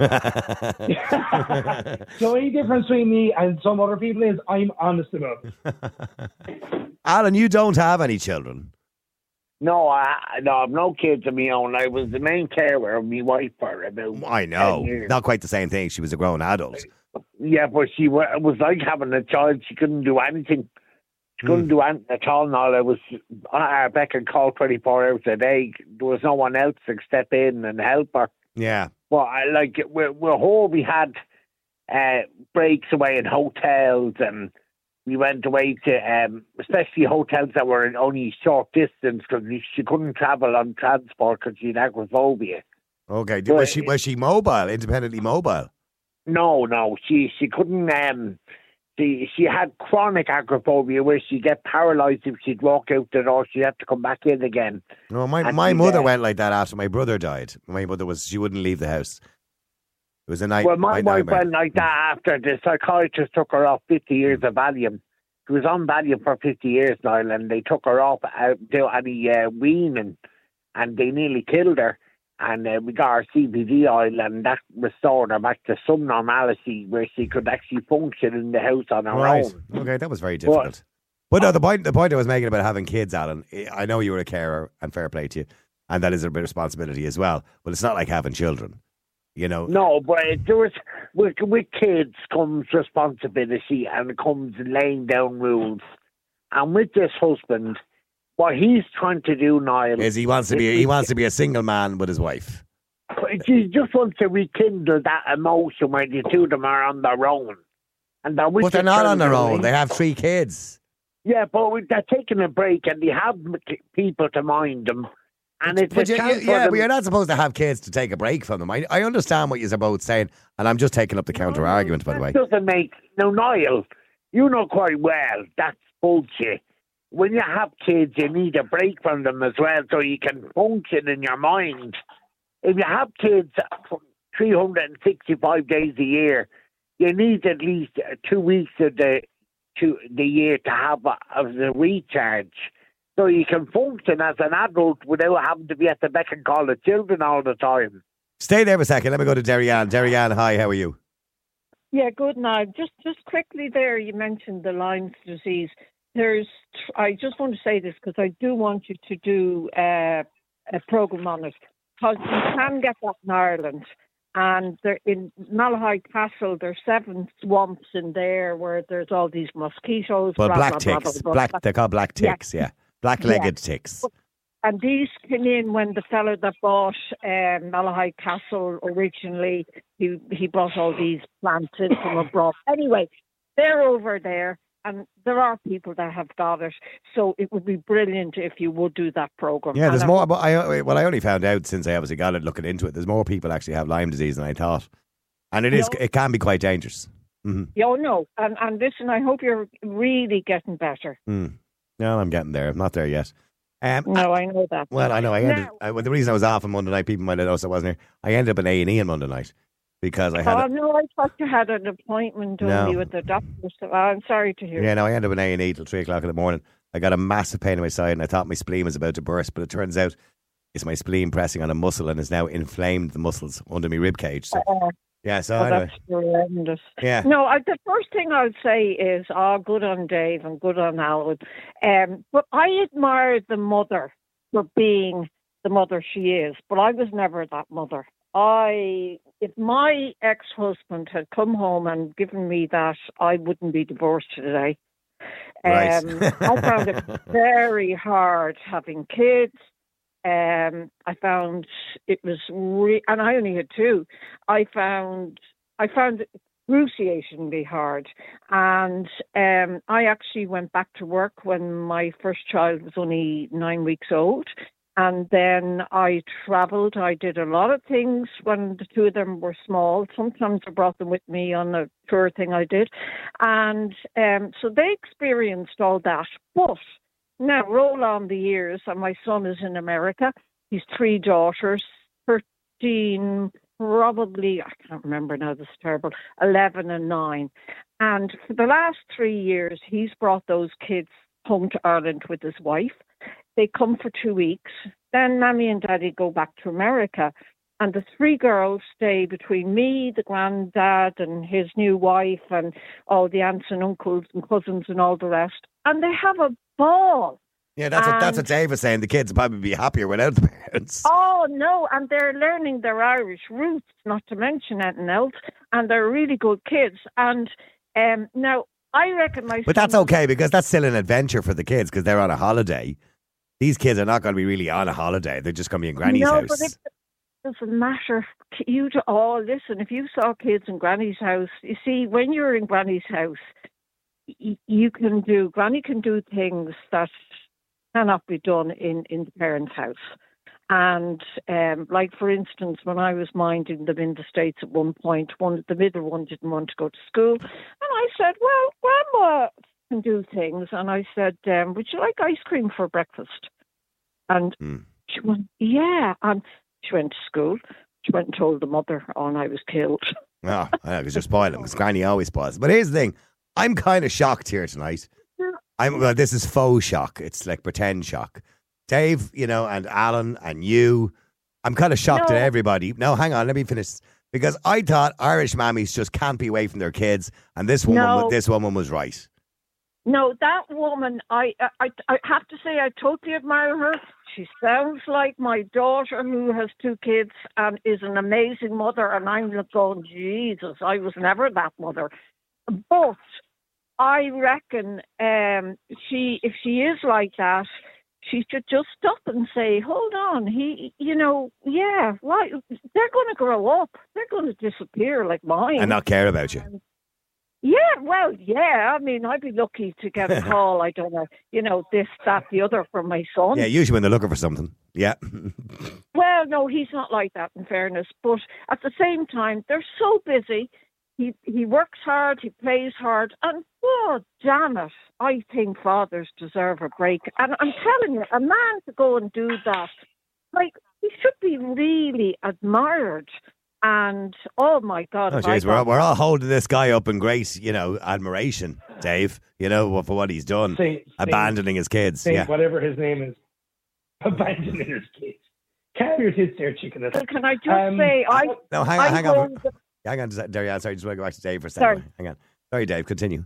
[SPEAKER 4] any difference between me and some other people is I'm honest about it.
[SPEAKER 3] Alan, you don't have any children.
[SPEAKER 6] No, I no, I've no kids of my own. I was the main carer of my wife for about
[SPEAKER 3] I know.
[SPEAKER 6] ten years.
[SPEAKER 3] Not quite the same thing. She was a grown adult.
[SPEAKER 6] Yeah, but she wa- it was like having a child. She couldn't do anything. She couldn't do anything at all. Now I was uh, back and call twenty-four hours a day. There was no one else to step in and help her.
[SPEAKER 3] Yeah.
[SPEAKER 6] Well, I like we're, we're home. We had uh, breaks away in hotels, and we went away to um, especially hotels that were in only short distance because she couldn't travel on transport because she had agoraphobia.
[SPEAKER 3] Okay.
[SPEAKER 6] But
[SPEAKER 3] Was she was she mobile, independently mobile?
[SPEAKER 6] No, no, she she couldn't. Um, she she had chronic agoraphobia where she'd get paralysed if she'd walk out the door. She'd have to come back in again.
[SPEAKER 3] No, my
[SPEAKER 6] And
[SPEAKER 3] my
[SPEAKER 6] she,
[SPEAKER 3] mother
[SPEAKER 6] uh,
[SPEAKER 3] went like that after my brother died. My mother was she wouldn't leave the house. It was a night.
[SPEAKER 6] Well, my
[SPEAKER 3] night
[SPEAKER 6] wife
[SPEAKER 3] nightmare.
[SPEAKER 6] went like that after the psychiatrist took her off fifty years of Valium. She was on Valium for fifty years now, and they took her off out to any uh, weaning, and they nearly killed her. And uh, we got her C B D oil, and that restored her back to some normality where she could actually function in the house on her
[SPEAKER 3] Right.
[SPEAKER 6] own.
[SPEAKER 3] Okay, that was very difficult. But no, the point the point I was making about having kids, Alan, I know you were a carer and fair play to you, and that is a bit of responsibility as well. But it's not like having children, you know.
[SPEAKER 6] No, but it, there was with, with kids comes responsibility and comes laying down rules. And with this husband, what he's trying to do, Niall,
[SPEAKER 3] Is he wants to be he wants to be a single man with his wife.
[SPEAKER 6] He just wants to rekindle that emotion where the two of them are on their own. And they're with
[SPEAKER 3] But they're
[SPEAKER 6] each
[SPEAKER 3] not
[SPEAKER 6] other.
[SPEAKER 3] on their own. They have three kids.
[SPEAKER 6] Yeah, but they're taking a break and they have people to mind them. And it's
[SPEAKER 3] But
[SPEAKER 6] a
[SPEAKER 3] you,
[SPEAKER 6] chance
[SPEAKER 3] you-
[SPEAKER 6] for
[SPEAKER 3] yeah,
[SPEAKER 6] them.
[SPEAKER 3] but you're not supposed to have kids to take a break from them. I, I understand what you're both saying, and I'm just taking up the counter argument, by the way.
[SPEAKER 6] That doesn't make... No, Niall, you know quite well that's bullshit. When you have kids, you need a break from them as well so you can function in your mind. If you have kids three hundred sixty-five days a year, you need at least two weeks of the to the year to have a, of the recharge, so you can function as an adult without having to be at the beck and call of children all the time.
[SPEAKER 3] Stay there for a second. Let me go to Derry-Ann. Derry-Ann, hi, how are you?
[SPEAKER 7] Yeah, good now. Just just quickly there, you mentioned the Lyme's disease. There's, I just want to say this because I do want you to do uh, a program on it, because you can get that in Ireland. And there, in Malahide Castle, there's seven swamps in there where there's all these mosquitoes.
[SPEAKER 3] Well,
[SPEAKER 7] blah,
[SPEAKER 3] black
[SPEAKER 7] blah, blah,
[SPEAKER 3] ticks.
[SPEAKER 7] blah, blah,
[SPEAKER 3] Black,
[SPEAKER 7] blah.
[SPEAKER 3] they're called black
[SPEAKER 7] Yeah.
[SPEAKER 3] ticks, yeah. Black-legged ticks.
[SPEAKER 7] And these came in when the fellow that bought um, Malahide Castle originally, he, he brought all these plants in from abroad. Anyway, they're over there, and there are people that have got it. So it would be brilliant if you would do that program.
[SPEAKER 3] Yeah, there's
[SPEAKER 7] And I-
[SPEAKER 3] more. But I, well, I only found out since I obviously got it looking into it. There's more people actually have Lyme disease than I thought. And it is,
[SPEAKER 7] No.
[SPEAKER 3] it can be quite dangerous. Mm-hmm.
[SPEAKER 7] Yeah, oh, no. And, and listen, I hope you're really getting better.
[SPEAKER 3] Mm. No, I'm getting there. I'm not there yet. Um,
[SPEAKER 7] No, I know that.
[SPEAKER 3] Well, I know. I ended.
[SPEAKER 7] Now-
[SPEAKER 3] I, well, the reason I was off on Monday night, people might have noticed I wasn't here. I ended up in A and E on Monday night because I had.
[SPEAKER 7] Oh,
[SPEAKER 3] a,
[SPEAKER 7] no, I thought you had an appointment
[SPEAKER 3] No.
[SPEAKER 7] only with the doctor. So I'm sorry to hear.
[SPEAKER 3] yeah, no, I ended up in A and E till three o'clock in the morning. I got a massive pain in my side, and I thought my spleen was about to burst, but it turns out it's my spleen pressing on a muscle and has now inflamed the muscles under my rib cage. So,
[SPEAKER 7] Oh,
[SPEAKER 3] yeah, so
[SPEAKER 7] oh,
[SPEAKER 3] anyway,
[SPEAKER 7] that's horrendous.
[SPEAKER 3] yeah.
[SPEAKER 7] No, I, the first thing I would say is, oh, good on Dave and good on Alan. Um, but I admire the mother for being the mother she is, but I was never that mother. I, if my ex-husband had come home and given me that, I wouldn't be divorced today.
[SPEAKER 3] Right.
[SPEAKER 7] Um, I found it very hard having kids. Um, I found it was, re- and I only had two. I found I found it excruciatingly hard, and um, I actually went back to work when my first child was only nine weeks old. And then I travelled. I did a lot of things when the two of them were small. Sometimes I brought them with me on a tour thing I did. And um, so they experienced all that. But now roll on the years, and my son is in America. He's three daughters, thirteen, probably, I can't remember now, this is terrible, eleven and nine. And for the last three years, he's brought those kids home to Ireland with his wife. They come for two weeks. Then Mammy and Daddy go back to America. And the three girls stay between me, the granddad, and his new wife, and all the aunts and uncles and cousins and all the rest. And they have a ball.
[SPEAKER 3] Yeah, that's what that's what
[SPEAKER 7] And-
[SPEAKER 3] Dave was saying. The kids would probably be happier without the parents.
[SPEAKER 7] Oh, no, and they're learning their Irish roots, not to mention anything else, and they're really good kids. And um, now, I reckon my
[SPEAKER 3] But that's
[SPEAKER 7] son-
[SPEAKER 3] okay because that's still an adventure for the kids because they're on a holiday. These kids are not going to be really on a holiday. They're just going to be in Granny's
[SPEAKER 7] no,
[SPEAKER 3] house.
[SPEAKER 7] but it doesn't matter. You to oh, listen, if you saw kids in Granny's house, you see, when you're in Granny's house, y- you can do, Granny can do things that cannot be done in, in the parents' house. And um, like, for instance, when I was minding them in the States at one point, one the middle one didn't want to go to school. And I said, well, Grandma can do things. And I said, um, would you like ice cream for breakfast? And
[SPEAKER 3] Mm.
[SPEAKER 7] she went, yeah. And she went to school. She went and told the mother, oh, and I was killed.
[SPEAKER 3] Oh, I know, because you're spoiling because Granny always spoils. But here's the thing. I'm kind of shocked here tonight. I'm well, this is faux shock. It's like pretend shock. Dave, you know, and Alan and you. I'm kind of shocked
[SPEAKER 7] No.
[SPEAKER 3] at everybody. No, hang on, let me finish. Because I thought Irish mammies just can't be away from their kids, and this woman,
[SPEAKER 7] No.
[SPEAKER 3] this woman was right.
[SPEAKER 7] No, that woman, I, I, I have to say, I totally admire her. She sounds like my daughter who has two kids and is an amazing mother. And I'm going, Jesus, I was never that mother. But I reckon um, she, if she is like that, she should just stop and say, hold on, he, you know, yeah, right, they're going to grow up. They're going to disappear like mine.
[SPEAKER 3] And not care about you.
[SPEAKER 7] Yeah, well, yeah. I mean, I'd be lucky to get a call. I don't know, you know, this, that, the other from my son.
[SPEAKER 3] Yeah, usually when they're looking for something. Yeah.
[SPEAKER 7] Well, no, he's not like that, in fairness. But at the same time, they're so busy. He he works hard, he plays hard, and oh, damn it, I think fathers deserve a break. And I'm telling you, a man to go and do that, like, he should be really admired. And oh my God,
[SPEAKER 3] Oh,
[SPEAKER 7] if I
[SPEAKER 3] jeez, we're, all-
[SPEAKER 7] got-
[SPEAKER 3] we're all holding this guy up in great, you know, admiration, Dave, you know, for what he's done,
[SPEAKER 4] Say,
[SPEAKER 3] abandoning his kids.
[SPEAKER 4] say
[SPEAKER 3] Yeah.
[SPEAKER 4] whatever his name is, abandoning his kids. Calm your tits there, chicken.
[SPEAKER 7] Well, can I just
[SPEAKER 4] Um,
[SPEAKER 7] say, I,
[SPEAKER 3] No, hang on,
[SPEAKER 7] I'm
[SPEAKER 3] hang on.
[SPEAKER 7] going to-
[SPEAKER 3] Hang on, just- Derry, I'm sorry, just want to go back to Dave for a second.
[SPEAKER 7] Sorry.
[SPEAKER 3] Hang on. Sorry, Dave, continue.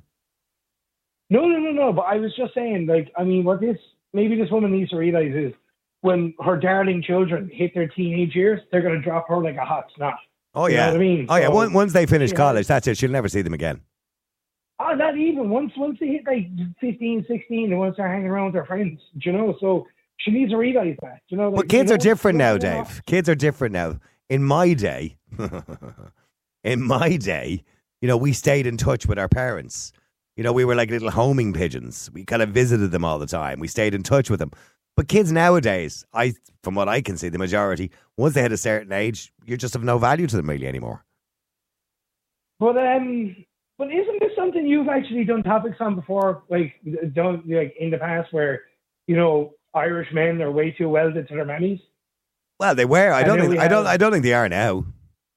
[SPEAKER 4] No, no, no, no. But I was just saying, like, I mean, what this maybe this woman needs to realize is when her darling children hit their teenage years, they're going to drop her like a hot snot.
[SPEAKER 3] Oh,
[SPEAKER 4] You know
[SPEAKER 3] yeah.
[SPEAKER 4] what I mean?
[SPEAKER 3] Oh, yeah.
[SPEAKER 4] So-
[SPEAKER 3] Once once they finish
[SPEAKER 4] Yeah.
[SPEAKER 3] college, that's it. She'll never see them again.
[SPEAKER 4] Oh, not even once once they hit like fifteen, sixteen, they want to start hanging around with their friends. Do you know? So she needs to realize that. Do you know? Like,
[SPEAKER 3] But kids
[SPEAKER 4] you
[SPEAKER 3] are
[SPEAKER 4] know,
[SPEAKER 3] different
[SPEAKER 4] you
[SPEAKER 3] now,
[SPEAKER 4] know,
[SPEAKER 3] Dave. Kids are different now. In my day, in my day, you know, we stayed in touch with our parents. You know, we were like little homing pigeons. We kind of visited them all the time. We stayed in touch with them. But kids nowadays, I, from what I can see, the majority, once they hit a certain age, you're just of no value to them really anymore.
[SPEAKER 4] But um, but isn't this something you've actually done topics on before? Like, don't like in the past where you know Irish men are way too welded to their mammies.
[SPEAKER 3] Well, they were. I
[SPEAKER 4] I
[SPEAKER 3] don't
[SPEAKER 4] know
[SPEAKER 3] think.
[SPEAKER 4] we
[SPEAKER 3] I don't.
[SPEAKER 4] have-
[SPEAKER 3] I don't think they are now.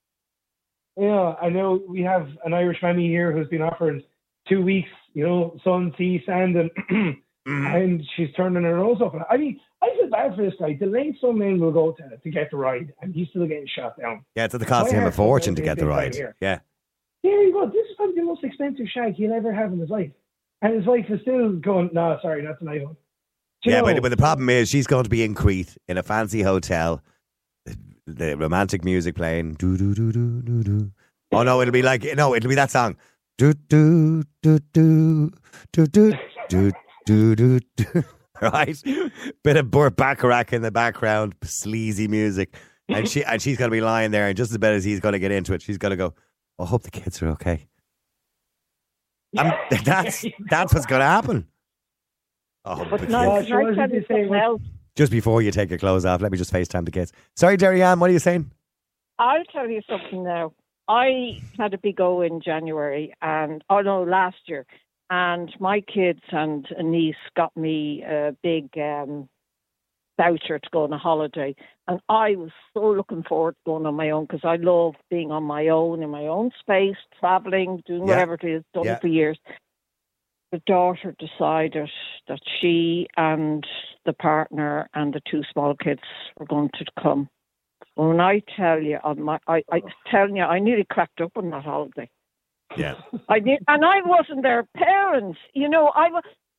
[SPEAKER 4] Yeah, I know we have an Irish mammy here who's been offered two weeks, you know, sun, sea, sand, and and she's turning her nose up. I mean, I feel bad for this guy. The length some men will go to to get the ride, and he's still getting shot down.
[SPEAKER 3] Yeah, it's at the cost
[SPEAKER 4] My
[SPEAKER 3] him a
[SPEAKER 4] heart
[SPEAKER 3] fortune
[SPEAKER 4] goes
[SPEAKER 3] to
[SPEAKER 4] out
[SPEAKER 3] get the
[SPEAKER 4] big time
[SPEAKER 3] ride.
[SPEAKER 4] here.
[SPEAKER 3] Yeah.
[SPEAKER 4] There you go. This is probably the most expensive shag he'll ever have in his life, and his wife is still going, "No, sorry, not tonight." Do you
[SPEAKER 3] Yeah,
[SPEAKER 4] know?
[SPEAKER 3] but, but the problem is she's going to be in Crete in a fancy hotel, the romantic music playing. Do do do do do do. Oh no, it'll be like no, it'll be that song. Do do do do do do do do do do. Right, bit of Burt Bacharach in the background, sleazy music, and she and she's going to be lying there, and just as bad as he's going to get into it, she's going to go. I hope the kids are okay. Um, that's that's what's going to happen. Oh,
[SPEAKER 7] But
[SPEAKER 3] but
[SPEAKER 7] no,
[SPEAKER 3] yeah.
[SPEAKER 4] Yeah,
[SPEAKER 7] can
[SPEAKER 4] sure,
[SPEAKER 7] I
[SPEAKER 4] as
[SPEAKER 7] tell
[SPEAKER 4] you
[SPEAKER 7] you
[SPEAKER 4] say,
[SPEAKER 7] something
[SPEAKER 4] what-
[SPEAKER 7] else?
[SPEAKER 3] Just before you take your clothes off, let me just FaceTime the kids. Sorry, Derry Ann, what are you saying?
[SPEAKER 7] I'll tell you something now. I had a big go in January, and oh no, last year, and my kids and a niece got me a big um, voucher to go on a holiday, and I was so looking forward to going on my own because I love being on my own in my own space, traveling, doing
[SPEAKER 3] Yeah.
[SPEAKER 7] whatever it is, done
[SPEAKER 3] Yeah.
[SPEAKER 7] it for years. The daughter decided that she and the partner and the two small kids were going to come. When I tell you, on my, I, I telling you, I nearly cracked up on that holiday.
[SPEAKER 3] Yeah.
[SPEAKER 7] I did, and I wasn't their parents. You know, I was.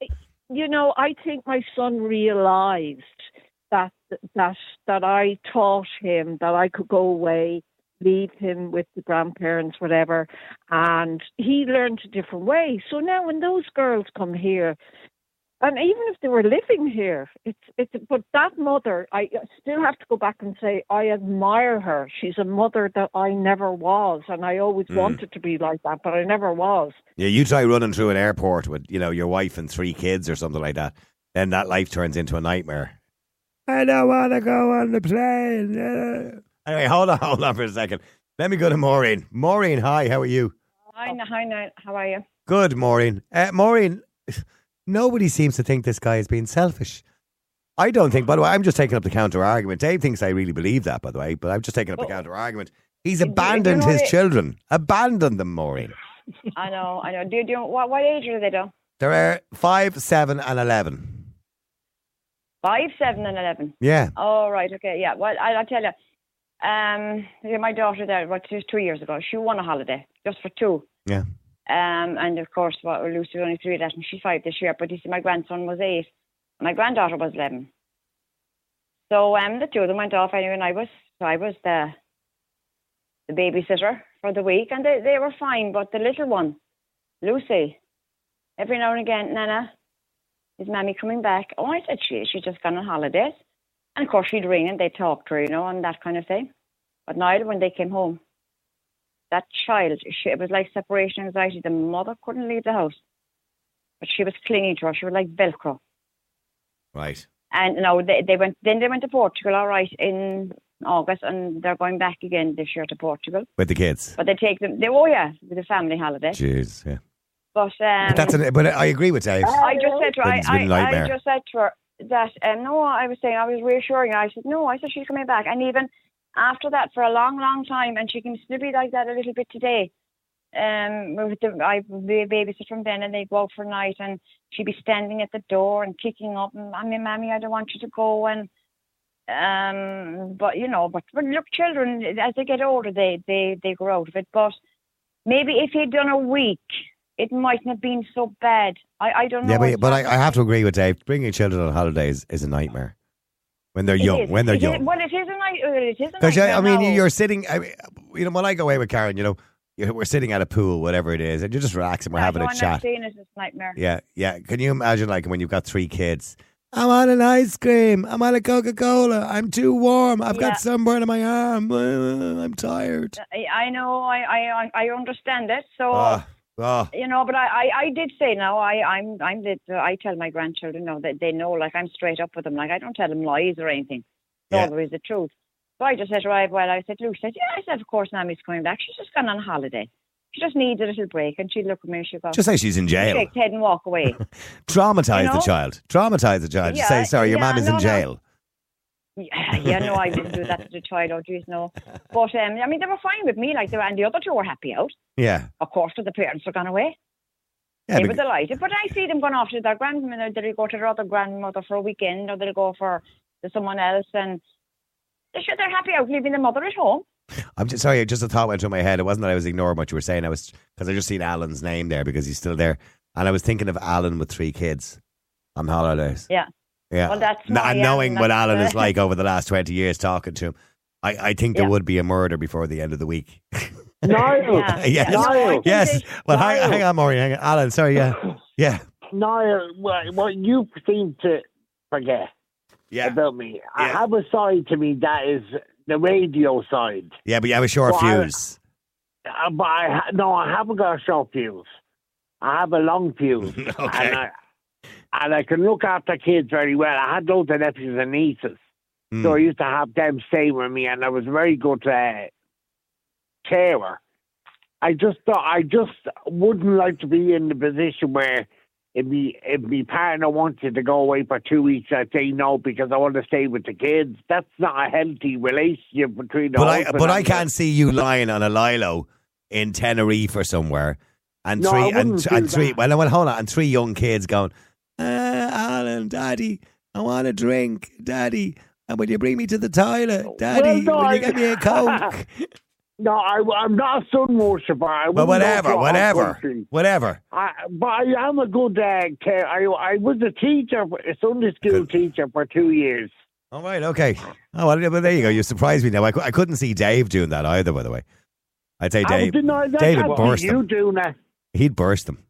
[SPEAKER 7] you know, I think my son realised that that that I taught him that I could go away, leave him with the grandparents, whatever, and he learned a different way. So now when those girls come here, and even if they were living here, it's it's. But that mother, I still have to go back and say I admire her. She's a mother that I never was, and I always mm. wanted to be like that, but I never was.
[SPEAKER 3] Yeah, you try running through an airport with, you know, your wife and three kids or something like that, then that life turns into a nightmare. I don't want to go on the plane. Anyway, hold on, hold on for a second. Let me go to Maureen. Maureen, hi, how are you?
[SPEAKER 8] Hi, hi, Niall. How are you?
[SPEAKER 3] Good, Maureen. Uh, Maureen. Nobody seems to think this guy is being selfish. I don't think, by the way, I'm just taking up the counter argument. Dave thinks I really believe that, by the way, but I'm just taking up the counter argument. He's abandoned his children. Abandoned them, Maureen.
[SPEAKER 8] I know, I know. Do you, do you, what, what age are they, though?
[SPEAKER 3] They're five, seven, and eleven.
[SPEAKER 8] Five, seven, and eleven.
[SPEAKER 3] Yeah.
[SPEAKER 8] Oh, right. Okay. Yeah. Well, I, I'll tell you. Um, my daughter there, what, just two years ago, she won a holiday just for two.
[SPEAKER 3] Yeah.
[SPEAKER 8] Um, and of course, well, Lucy was only three that, and she's five this year. But you see, my grandson was eight, and my granddaughter was eleven. So um, the two of them went off anyway, and I was so I was the the babysitter for the week, and they they were fine. But the little one, Lucy, every now and again, Nana, is Mammy coming back? Oh, I said she she's just gone on holidays, and of course she'd ring and they'd talk to her, you know, and that kind of thing. But now when they came home, that child, she, it was like separation anxiety. The mother couldn't leave the house, but she was clinging to her. She was like Velcro.
[SPEAKER 3] Right.
[SPEAKER 8] And no, they they went. Then they went to Portugal. All right, in August, and they're going back again this year to Portugal
[SPEAKER 3] with the kids.
[SPEAKER 8] But they take them. They oh yeah, with a family holiday.
[SPEAKER 3] Jeez, yeah.
[SPEAKER 8] But um,
[SPEAKER 3] but that's an, but I agree with Dave.
[SPEAKER 8] I just said to her, I, I, I just said to her that um, no, I was saying I was reassuring her. I said no, I said she's coming back, and even after that for a long, long time, and she can still be like that a little bit today. Um, with the, I be babysit from then, and they go out for a night, and she'd be standing at the door and kicking up, and I mean, Mammy, I don't want you to go, and um, but you know, but, but look, children as they get older, they they they grow out of it. But maybe if he'd done a week, it mightn't have been so bad. I, I don't know.
[SPEAKER 3] Yeah, but, but I, I have to agree with Dave. Bringing children on holidays is a nightmare when they're
[SPEAKER 8] it
[SPEAKER 3] young.
[SPEAKER 8] Is.
[SPEAKER 3] When they're
[SPEAKER 8] it
[SPEAKER 3] young.
[SPEAKER 8] Is, well, it is a nightmare. It is a
[SPEAKER 3] Because
[SPEAKER 8] nightmare.
[SPEAKER 3] I mean,
[SPEAKER 8] now.
[SPEAKER 3] you're sitting. I mean, you know, when I go away with Karen, you know. We're sitting at a pool, whatever it is, and you're just relaxing. We're
[SPEAKER 8] yeah,
[SPEAKER 3] having
[SPEAKER 8] no,
[SPEAKER 3] a
[SPEAKER 8] I'm
[SPEAKER 3] chat.
[SPEAKER 8] not saying it's a nightmare.
[SPEAKER 3] Yeah, yeah. Can you imagine, like, when you've got three kids? I want an ice cream. I want a Coca-Cola. I'm too warm. I've
[SPEAKER 8] yeah.
[SPEAKER 3] got sunburn on my arm. Uh, I'm tired.
[SPEAKER 8] I, I know. I, I I understand it. So
[SPEAKER 3] oh, oh.
[SPEAKER 8] you know, but I, I, I did say no. I I'm I'm the, I tell my grandchildren no that they know. Like I'm straight up with them. Like I don't tell them lies or anything. It's
[SPEAKER 3] Yeah.
[SPEAKER 8] always the truth. So I just said, right, well, I said, Luke said, yeah, I said, of course, Mammy's coming back. She's just gone on holiday. She just needs a little break, and she'd look at me and she'd go,
[SPEAKER 3] Just say she's in jail.
[SPEAKER 8] shake her head and walk away.
[SPEAKER 3] Traumatise
[SPEAKER 8] You know?
[SPEAKER 3] the child. Traumatise the child. Just
[SPEAKER 8] Yeah,
[SPEAKER 3] say, sorry, your
[SPEAKER 8] yeah,
[SPEAKER 3] mum is
[SPEAKER 8] no,
[SPEAKER 3] in
[SPEAKER 8] no.
[SPEAKER 3] jail.
[SPEAKER 8] Yeah, yeah, no, I didn't do that to the child. Oh, geez, no. But um, I mean, they were fine with me, like they were, and the other two were happy out.
[SPEAKER 3] Yeah.
[SPEAKER 8] Of course, but the parents were gone away.
[SPEAKER 3] Yeah,
[SPEAKER 8] they
[SPEAKER 3] but-
[SPEAKER 8] were delighted. But I see them going off to their grandmother. They'll go to their other grandmother for a weekend, or they'll go for to someone else, and they should, they're happy out leaving the mother at home.
[SPEAKER 3] I'm just sorry, just a thought went through my head. It wasn't that I was ignoring what you were saying. I was because I just seen Alan's name there because he's still there, and I was thinking of Alan with three kids on holidays.
[SPEAKER 8] Yeah.
[SPEAKER 3] Yeah.
[SPEAKER 8] Well, that's
[SPEAKER 3] N-
[SPEAKER 8] my,
[SPEAKER 3] and knowing
[SPEAKER 8] um,
[SPEAKER 3] what
[SPEAKER 8] that's,
[SPEAKER 3] Alan
[SPEAKER 8] uh,
[SPEAKER 3] is like over the last twenty years, talking to him, I, I think there
[SPEAKER 8] Yeah.
[SPEAKER 3] would be a murder before the end of the week.
[SPEAKER 6] Niall,
[SPEAKER 8] Yeah.
[SPEAKER 3] yes,
[SPEAKER 8] No, I think
[SPEAKER 3] yes.
[SPEAKER 8] they-
[SPEAKER 3] Well, hang,
[SPEAKER 6] Niall.
[SPEAKER 3] hang on, Maureen. Hang on. Alan, sorry. Yeah, yeah,
[SPEAKER 6] Niall, what, what you seem to forget
[SPEAKER 3] yeah,
[SPEAKER 6] about me, I
[SPEAKER 3] Yeah.
[SPEAKER 6] have a side to me that is the radio side.
[SPEAKER 3] yeah. But you have a short
[SPEAKER 6] Well, I-
[SPEAKER 3] fuse.
[SPEAKER 6] Uh, but I ha- no, I haven't got a short fuse. I have a long fuse.
[SPEAKER 3] Okay.
[SPEAKER 6] And I, and I can look after kids very well. I had loads of nephews and nieces.
[SPEAKER 3] Mm.
[SPEAKER 6] So I used to have them stay with me, and I was a very good uh, carer. I just thought I just wouldn't like to be in the position where if me if my partner wanted to go away for two weeks, I'd say no because I want to stay with the kids. That's not a healthy relationship between the
[SPEAKER 3] But I,
[SPEAKER 6] husband
[SPEAKER 3] but I
[SPEAKER 6] and
[SPEAKER 3] can't see you lying on a lilo in Tenerife or somewhere, and
[SPEAKER 6] No, I
[SPEAKER 3] three
[SPEAKER 6] wouldn't
[SPEAKER 3] and,
[SPEAKER 6] do
[SPEAKER 3] and three.
[SPEAKER 6] that.
[SPEAKER 3] Well, well, hold on, and three young kids going, uh, Alan, Daddy, I want a drink, Daddy. And will you bring me to the toilet, Daddy?
[SPEAKER 6] Well, no,
[SPEAKER 3] will you
[SPEAKER 6] I-
[SPEAKER 3] get me a Coke?
[SPEAKER 6] No, I, I'm not a sun worshipper. I
[SPEAKER 3] But
[SPEAKER 6] wouldn't
[SPEAKER 3] whatever,
[SPEAKER 6] go to a hot
[SPEAKER 3] whatever,
[SPEAKER 6] country.
[SPEAKER 3] whatever.
[SPEAKER 6] I, but I am a good uh, care. I, I was a teacher, a Sunday school teacher for two years.
[SPEAKER 3] All right, okay. Oh, well, well, there you go. You surprised me now. I, cou- I couldn't see Dave doing that either, by the way. I'd say
[SPEAKER 6] I
[SPEAKER 3] Dave.
[SPEAKER 6] didn't know that.
[SPEAKER 3] David
[SPEAKER 6] That's
[SPEAKER 3] burst
[SPEAKER 6] you
[SPEAKER 3] them.
[SPEAKER 6] doing that.
[SPEAKER 3] He'd burst them.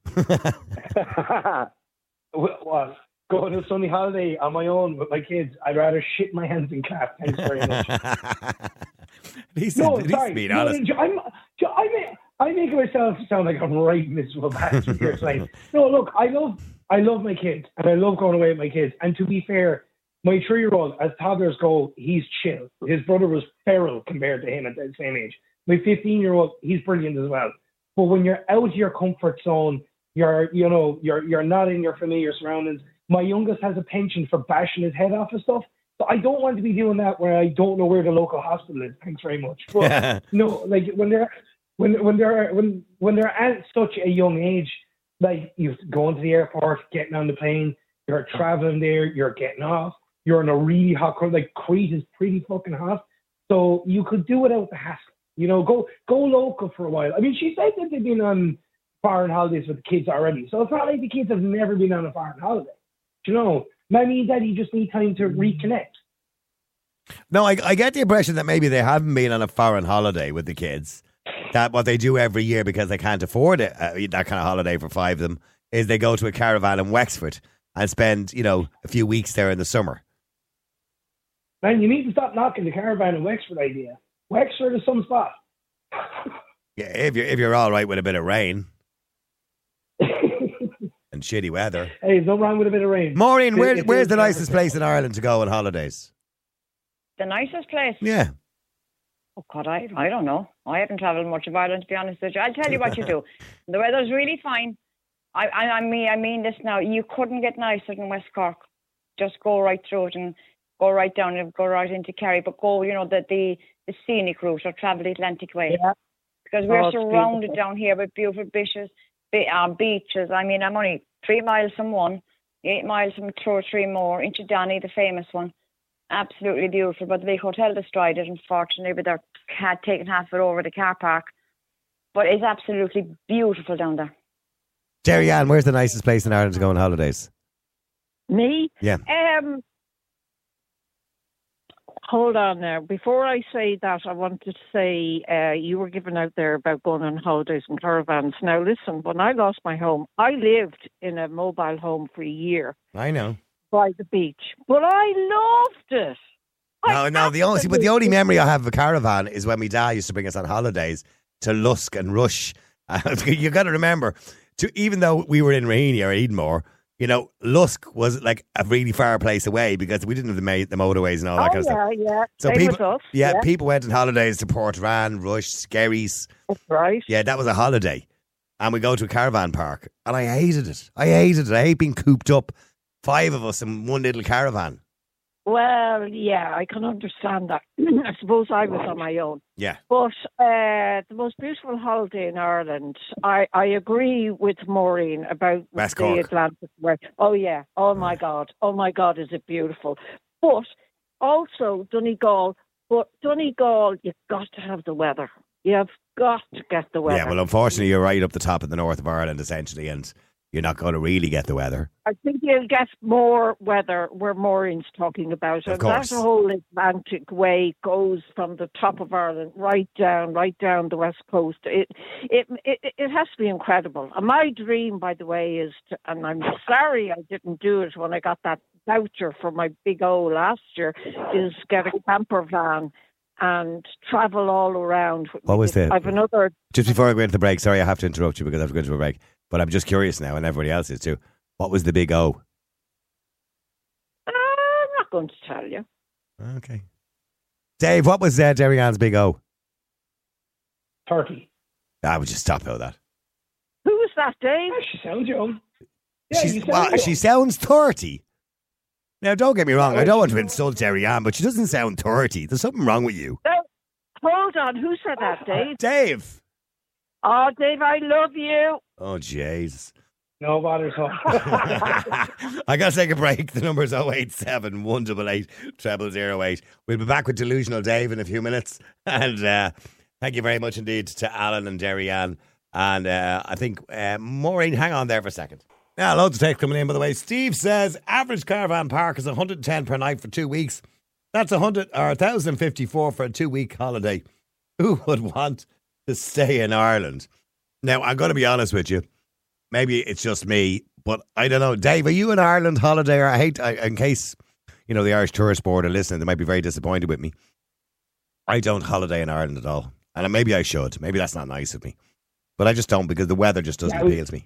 [SPEAKER 4] What? Going on a Sunday holiday on my own with my kids, I'd rather shit my hands and clap. Thanks very much.
[SPEAKER 3] he's
[SPEAKER 4] No,
[SPEAKER 3] he's
[SPEAKER 4] sorry.
[SPEAKER 3] being
[SPEAKER 4] No,
[SPEAKER 3] honest.
[SPEAKER 4] I'm, I make, I make myself sound like I'm right miserable bastard here tonight. No, look, I love, I love my kids, and I love going away with my kids. And to be fair, my three-year-old, as toddlers go, he's chill. His brother was feral compared to him at the same age. My fifteen-year-old, he's brilliant as well. But when you're out of your comfort zone, you're, you know, you're, you're not in your familiar surroundings. My youngest has a penchant for bashing his head off and stuff. So I don't want to be doing that where I don't know where the local hospital is. Thanks very much. But no, like when they're when when they're when when they're at such a young age, like you're going to the airport, getting on the plane, you're traveling there, you're getting off, you're in a really hot country. Like Crete is pretty fucking hot, so you could do without the hassle. You know, go go local for a while. I mean, she said that they've been on foreign holidays with the kids already, so it's not like the kids have never been on a foreign holiday. You know, mommy and daddy just need time to reconnect.
[SPEAKER 3] No, I, I get the impression that maybe they haven't been on a foreign holiday with the kids. That what they do every year because they can't afford it, uh, that kind of holiday for five of them, is they go to a caravan in Wexford and spend, you know, a few weeks there in the summer.
[SPEAKER 4] Man, you need to stop knocking the caravan in Wexford idea. Wexford is some spot.
[SPEAKER 3] Yeah, if you're if you're all right with a bit of rain and shitty weather.
[SPEAKER 4] Hey, there's no wrong with a bit of rain.
[SPEAKER 3] Maureen, where,
[SPEAKER 4] It- it
[SPEAKER 3] where's
[SPEAKER 4] is
[SPEAKER 3] the nicest
[SPEAKER 4] Wexford.
[SPEAKER 3] place in Ireland to go on holidays?
[SPEAKER 8] The nicest place?
[SPEAKER 3] Yeah.
[SPEAKER 8] Oh, God, I, I don't know. I haven't travelled much of Ireland, to be honest with you. I'll tell you what you do. The weather's really fine. I, I, I mean, I mean this now. You couldn't get nicer than West Cork. Just go right through it and go right down and go right into Kerry. But go, you know, the the, the scenic route or travel the Atlantic way.
[SPEAKER 7] Yeah.
[SPEAKER 8] Because we're
[SPEAKER 7] Oh, it's
[SPEAKER 8] surrounded
[SPEAKER 7] beautiful.
[SPEAKER 8] down here with beautiful beaches. Be, uh, beaches. I mean, I'm only three miles from one, eight miles from two or three more, into Danny, the famous one. Absolutely beautiful. But the big hotel destroyed it, unfortunately, but they're had taken half of it over the car park. But it's absolutely beautiful down there.
[SPEAKER 3] Jerry Ann, where's the nicest place in Ireland to go on holidays?
[SPEAKER 7] Me?
[SPEAKER 3] Yeah.
[SPEAKER 7] Um, hold on now. Before I say that, I wanted to say uh, you were giving out there about going on holidays and caravans. Now, listen, when I lost my home, I lived in a mobile home for a year
[SPEAKER 3] I know.
[SPEAKER 7] by the beach, but I loved it.
[SPEAKER 3] No,
[SPEAKER 7] I
[SPEAKER 3] no, the only, but the only
[SPEAKER 7] absolutely-
[SPEAKER 3] memory I have of a caravan is when my dad used to bring us on holidays to Lusk and Rush. You got to remember, to, even though we were in Raheny or Edenmore, you know, Lusk was like a really far place away because we didn't have the, ma- the motorways and all that
[SPEAKER 7] Oh,
[SPEAKER 3] kind of stuff.
[SPEAKER 7] yeah, yeah.
[SPEAKER 3] So
[SPEAKER 7] Same
[SPEAKER 3] people,
[SPEAKER 7] with us.
[SPEAKER 3] yeah,
[SPEAKER 7] yeah,
[SPEAKER 3] people went on holidays to Portrane, Rush, Skerries.
[SPEAKER 7] that's right.
[SPEAKER 3] Yeah, that was a holiday. And we go to a caravan park. And I hated it. I hated it. I hate being cooped up. Five of us in one little caravan.
[SPEAKER 7] Well, yeah, I can understand that. I suppose I was on my own.
[SPEAKER 3] Yeah.
[SPEAKER 7] But uh, the most beautiful holiday in Ireland, I, I agree with Maureen about
[SPEAKER 3] West
[SPEAKER 7] the
[SPEAKER 3] Cork.
[SPEAKER 7] Atlantic. Where, oh, yeah. Oh, my God. Oh, my God, is it beautiful. But also Donegal. But Donegal, you've got to have the weather. You've got to get the weather.
[SPEAKER 3] Yeah, well, unfortunately, you're right up the top of the north of Ireland, essentially, and you're not going to really get the weather.
[SPEAKER 7] I think you'll get more weather where Maureen's talking about.
[SPEAKER 3] Of
[SPEAKER 7] And
[SPEAKER 3] course.
[SPEAKER 7] that whole Atlantic way goes from the top of Ireland right down, right down the west coast. It, it, it, it has to be incredible. And my dream, by the way, is, to, and I'm sorry I didn't do it when I got that voucher for my big O last year, is get a camper van and travel all around.
[SPEAKER 3] What was the-
[SPEAKER 7] I've another.
[SPEAKER 3] Just before I go into the break, sorry, I have to interrupt you because I have to go into a break, but I'm just curious now, and everybody else is too. What was the big O?
[SPEAKER 7] Uh, I'm not going to tell you.
[SPEAKER 3] Okay. Dave, what was uh, Derry Ann's big O?
[SPEAKER 4] Turkey.
[SPEAKER 3] I would just stop all that.
[SPEAKER 7] Who was that, Dave?
[SPEAKER 4] Yeah, she sounds young. Yeah,
[SPEAKER 3] She's,
[SPEAKER 4] you sound
[SPEAKER 3] well,
[SPEAKER 4] young.
[SPEAKER 3] she sounds thirty. Now, don't get me wrong, I don't want to insult Derry Ann, but she doesn't sound thirty. There's something wrong with you.
[SPEAKER 7] No, hold on. Who said that, Dave?
[SPEAKER 3] Dave!
[SPEAKER 7] Oh, Dave, I love you.
[SPEAKER 3] Oh, jeez.
[SPEAKER 4] No bother at all.
[SPEAKER 3] I got to take a break. The number's oh eight seven, one eight eight, zero zero zero eight. We'll be back with Delusional Dave in a few minutes. And uh, Thank you very much indeed to Alan and Derry-Ann. And uh, I think, uh, Maureen, hang on there for a second. Now, loads of text coming in, by the way. Steve says, average caravan park is one hundred ten per night for two weeks. That's one hundred or one thousand fifty-four for a two-week holiday. Who would want to stay in Ireland? Now, I'm going to be honest with you. Maybe it's just me, but I don't know. Dave, are you an Ireland holiday? I hate, I, in case, you know, the Irish Tourist Board are listening, they might be very disappointed with me. I don't holiday in Ireland at all. And maybe I should. Maybe that's not nice of me. But I just don't, because the weather just doesn't
[SPEAKER 4] yeah,
[SPEAKER 3] appeal to me.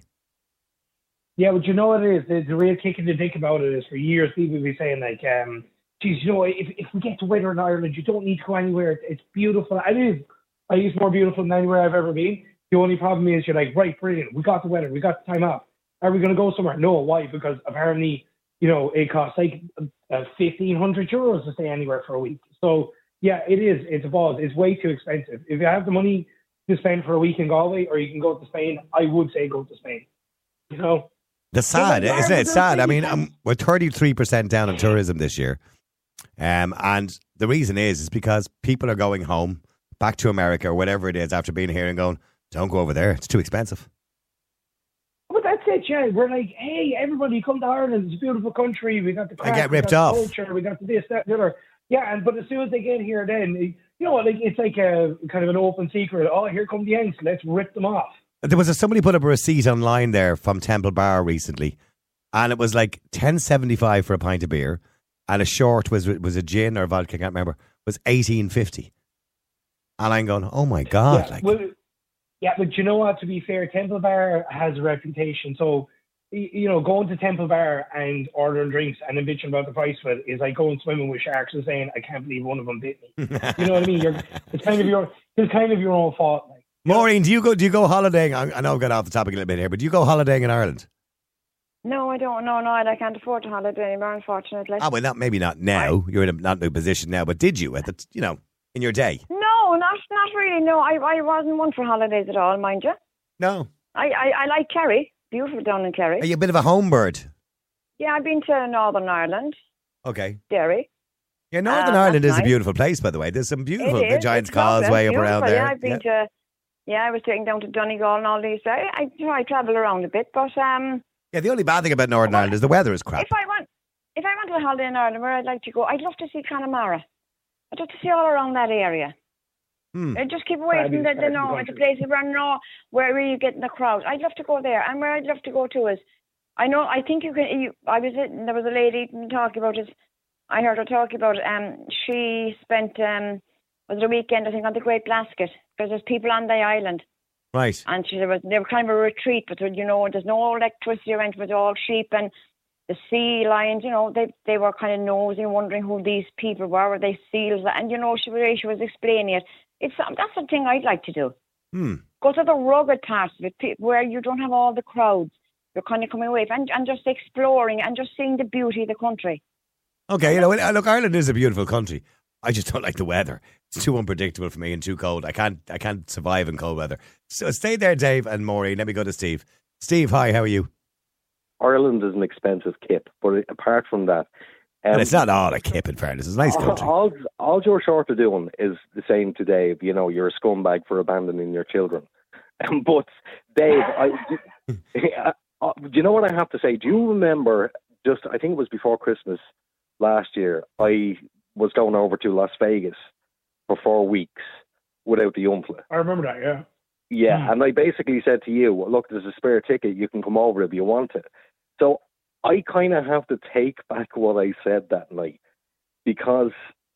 [SPEAKER 4] Yeah, but you know what it is? The, the real kick in the dick about it is for years people will be saying, like, um, geez, you know, if, if we get to weather in Ireland, you don't need to go anywhere. It's, it's beautiful. It is. I think it's more beautiful than anywhere I've ever been. The only problem is you're like, right, brilliant. We got the weather. We got the time off. Are we going to go somewhere? No. Why? Because apparently, you know, it costs like uh, fifteen hundred euros to stay anywhere for a week. So, yeah, it is. It's a balls. It's way too expensive. If you have the money to spend for a week in Galway, or you can go to Spain, I would say go to Spain. You know?
[SPEAKER 3] That's sad, yeah, isn't it? It's sad. I mean, um, we're thirty-three percent down on tourism this year. Um, and the reason is, is because people are going home, back to America or whatever it is after being here and going, don't go over there. It's too expensive.
[SPEAKER 4] But that's it, yeah. We're like, hey, everybody come to Ireland. It's a beautiful country. We got the craft,
[SPEAKER 3] I get ripped
[SPEAKER 4] we got
[SPEAKER 3] off.
[SPEAKER 4] the culture, we got the this, that, the other. Yeah, and but as soon as they get here, then, you know, like it's like a kind of an open secret. Oh, here come the Yanks. Let's rip them off.
[SPEAKER 3] There was a, somebody put up a receipt online there from Temple Bar recently, and it was like ten seventy-five for a pint of beer, and a short was was a gin or vodka, I can't remember, was eighteen fifty. And I'm going, oh my God.
[SPEAKER 4] Yeah,
[SPEAKER 3] like,
[SPEAKER 4] well, yeah, but you know what, to be fair, Temple Bar has a reputation. So, you know, going to Temple Bar and ordering drinks and then bitching about the price of it is like going swimming with sharks and saying, I can't believe one of them bit me. You know what I mean? You're, it's kind of your it's kind of your own fault. Like,
[SPEAKER 3] Maureen, do you go do you go holidaying? I, I know I've got off the topic a little bit here, but do you go holidaying in Ireland?
[SPEAKER 8] No, I don't. No, no, I can't afford to holiday anymore, unfortunately.
[SPEAKER 3] Ah, well, not maybe not now. You're in a not new position now, but did you at the you know in your day?
[SPEAKER 8] No, not not really. No, I I wasn't one for holidays at all, mind you.
[SPEAKER 3] No.
[SPEAKER 8] I I, I like Kerry. Beautiful down in Kerry.
[SPEAKER 3] Are you a bit of a home bird?
[SPEAKER 8] Yeah, I've been to Northern Ireland.
[SPEAKER 3] Okay.
[SPEAKER 8] Derry.
[SPEAKER 3] Yeah, Northern
[SPEAKER 8] uh,
[SPEAKER 3] Ireland is
[SPEAKER 8] nice.
[SPEAKER 3] a beautiful place, by the way. There's some beautiful
[SPEAKER 8] It
[SPEAKER 3] the
[SPEAKER 8] is.
[SPEAKER 3] Giant's
[SPEAKER 8] It's
[SPEAKER 3] Causeway up
[SPEAKER 8] beautiful.
[SPEAKER 3] around there.
[SPEAKER 8] Yeah, I've been
[SPEAKER 3] yeah.
[SPEAKER 8] to. Yeah, I was taking down to Donegal and all these. I I, you know, I travel around a bit, but um.
[SPEAKER 3] Yeah, the only bad thing about Northern Ireland is the weather is crap.
[SPEAKER 8] If I want, if I went to a holiday in Ireland, where I'd like to go, I'd love to see Connemara. I'd love to see all around that area.
[SPEAKER 3] Hmm.
[SPEAKER 8] I'd just keep away
[SPEAKER 4] That'd
[SPEAKER 8] from
[SPEAKER 4] be
[SPEAKER 8] the, the, no,
[SPEAKER 4] country.
[SPEAKER 8] the places where no, where you get in the crowd. I'd love to go there, and where I'd love to go to is, I know, I think you can. You, I was there was a lady talking about it. I heard her talking about it. Um, she spent um, was it a weekend I think on the Great Blasket because there's people on the island.
[SPEAKER 3] Right.
[SPEAKER 8] And she, there was they were kind of a retreat, but you know, there's no electricity around, but all sheep and the sea lions. You know, they they were kind of nosing, wondering who these people were. Were they seals? And you know, she was she was explaining it. It's that's the thing I'd like to do.
[SPEAKER 3] Hmm.
[SPEAKER 8] Go to the rugged parts of it, where you don't have all the crowds. You're kind of coming away and and just exploring and just seeing the beauty of the country.
[SPEAKER 3] Okay, you know, look, Ireland is a beautiful country. I just don't like the weather. It's too unpredictable for me and too cold. I can't I can't survive in cold weather. So stay there, Dave and Maureen. Let me go to Steve. Steve, hi, how are you?
[SPEAKER 9] Ireland is an expensive kip, but apart from that... Um,
[SPEAKER 3] and it's not all a kip, in fairness. It's a nice country.
[SPEAKER 9] All, all you're short of doing is the same to Dave. You know, you're a scumbag for abandoning your children. Um, but, Dave, I, uh, uh, do you know what I have to say? Do you remember, just I think it was before Christmas last year, I was going over to Las Vegas for four weeks without the umfla.
[SPEAKER 4] I remember that, yeah.
[SPEAKER 9] Yeah,
[SPEAKER 4] Hmm.
[SPEAKER 9] and I basically said to you, well, look, there's a spare ticket. You can come over if you want it. So I kind of have to take back what I said that night because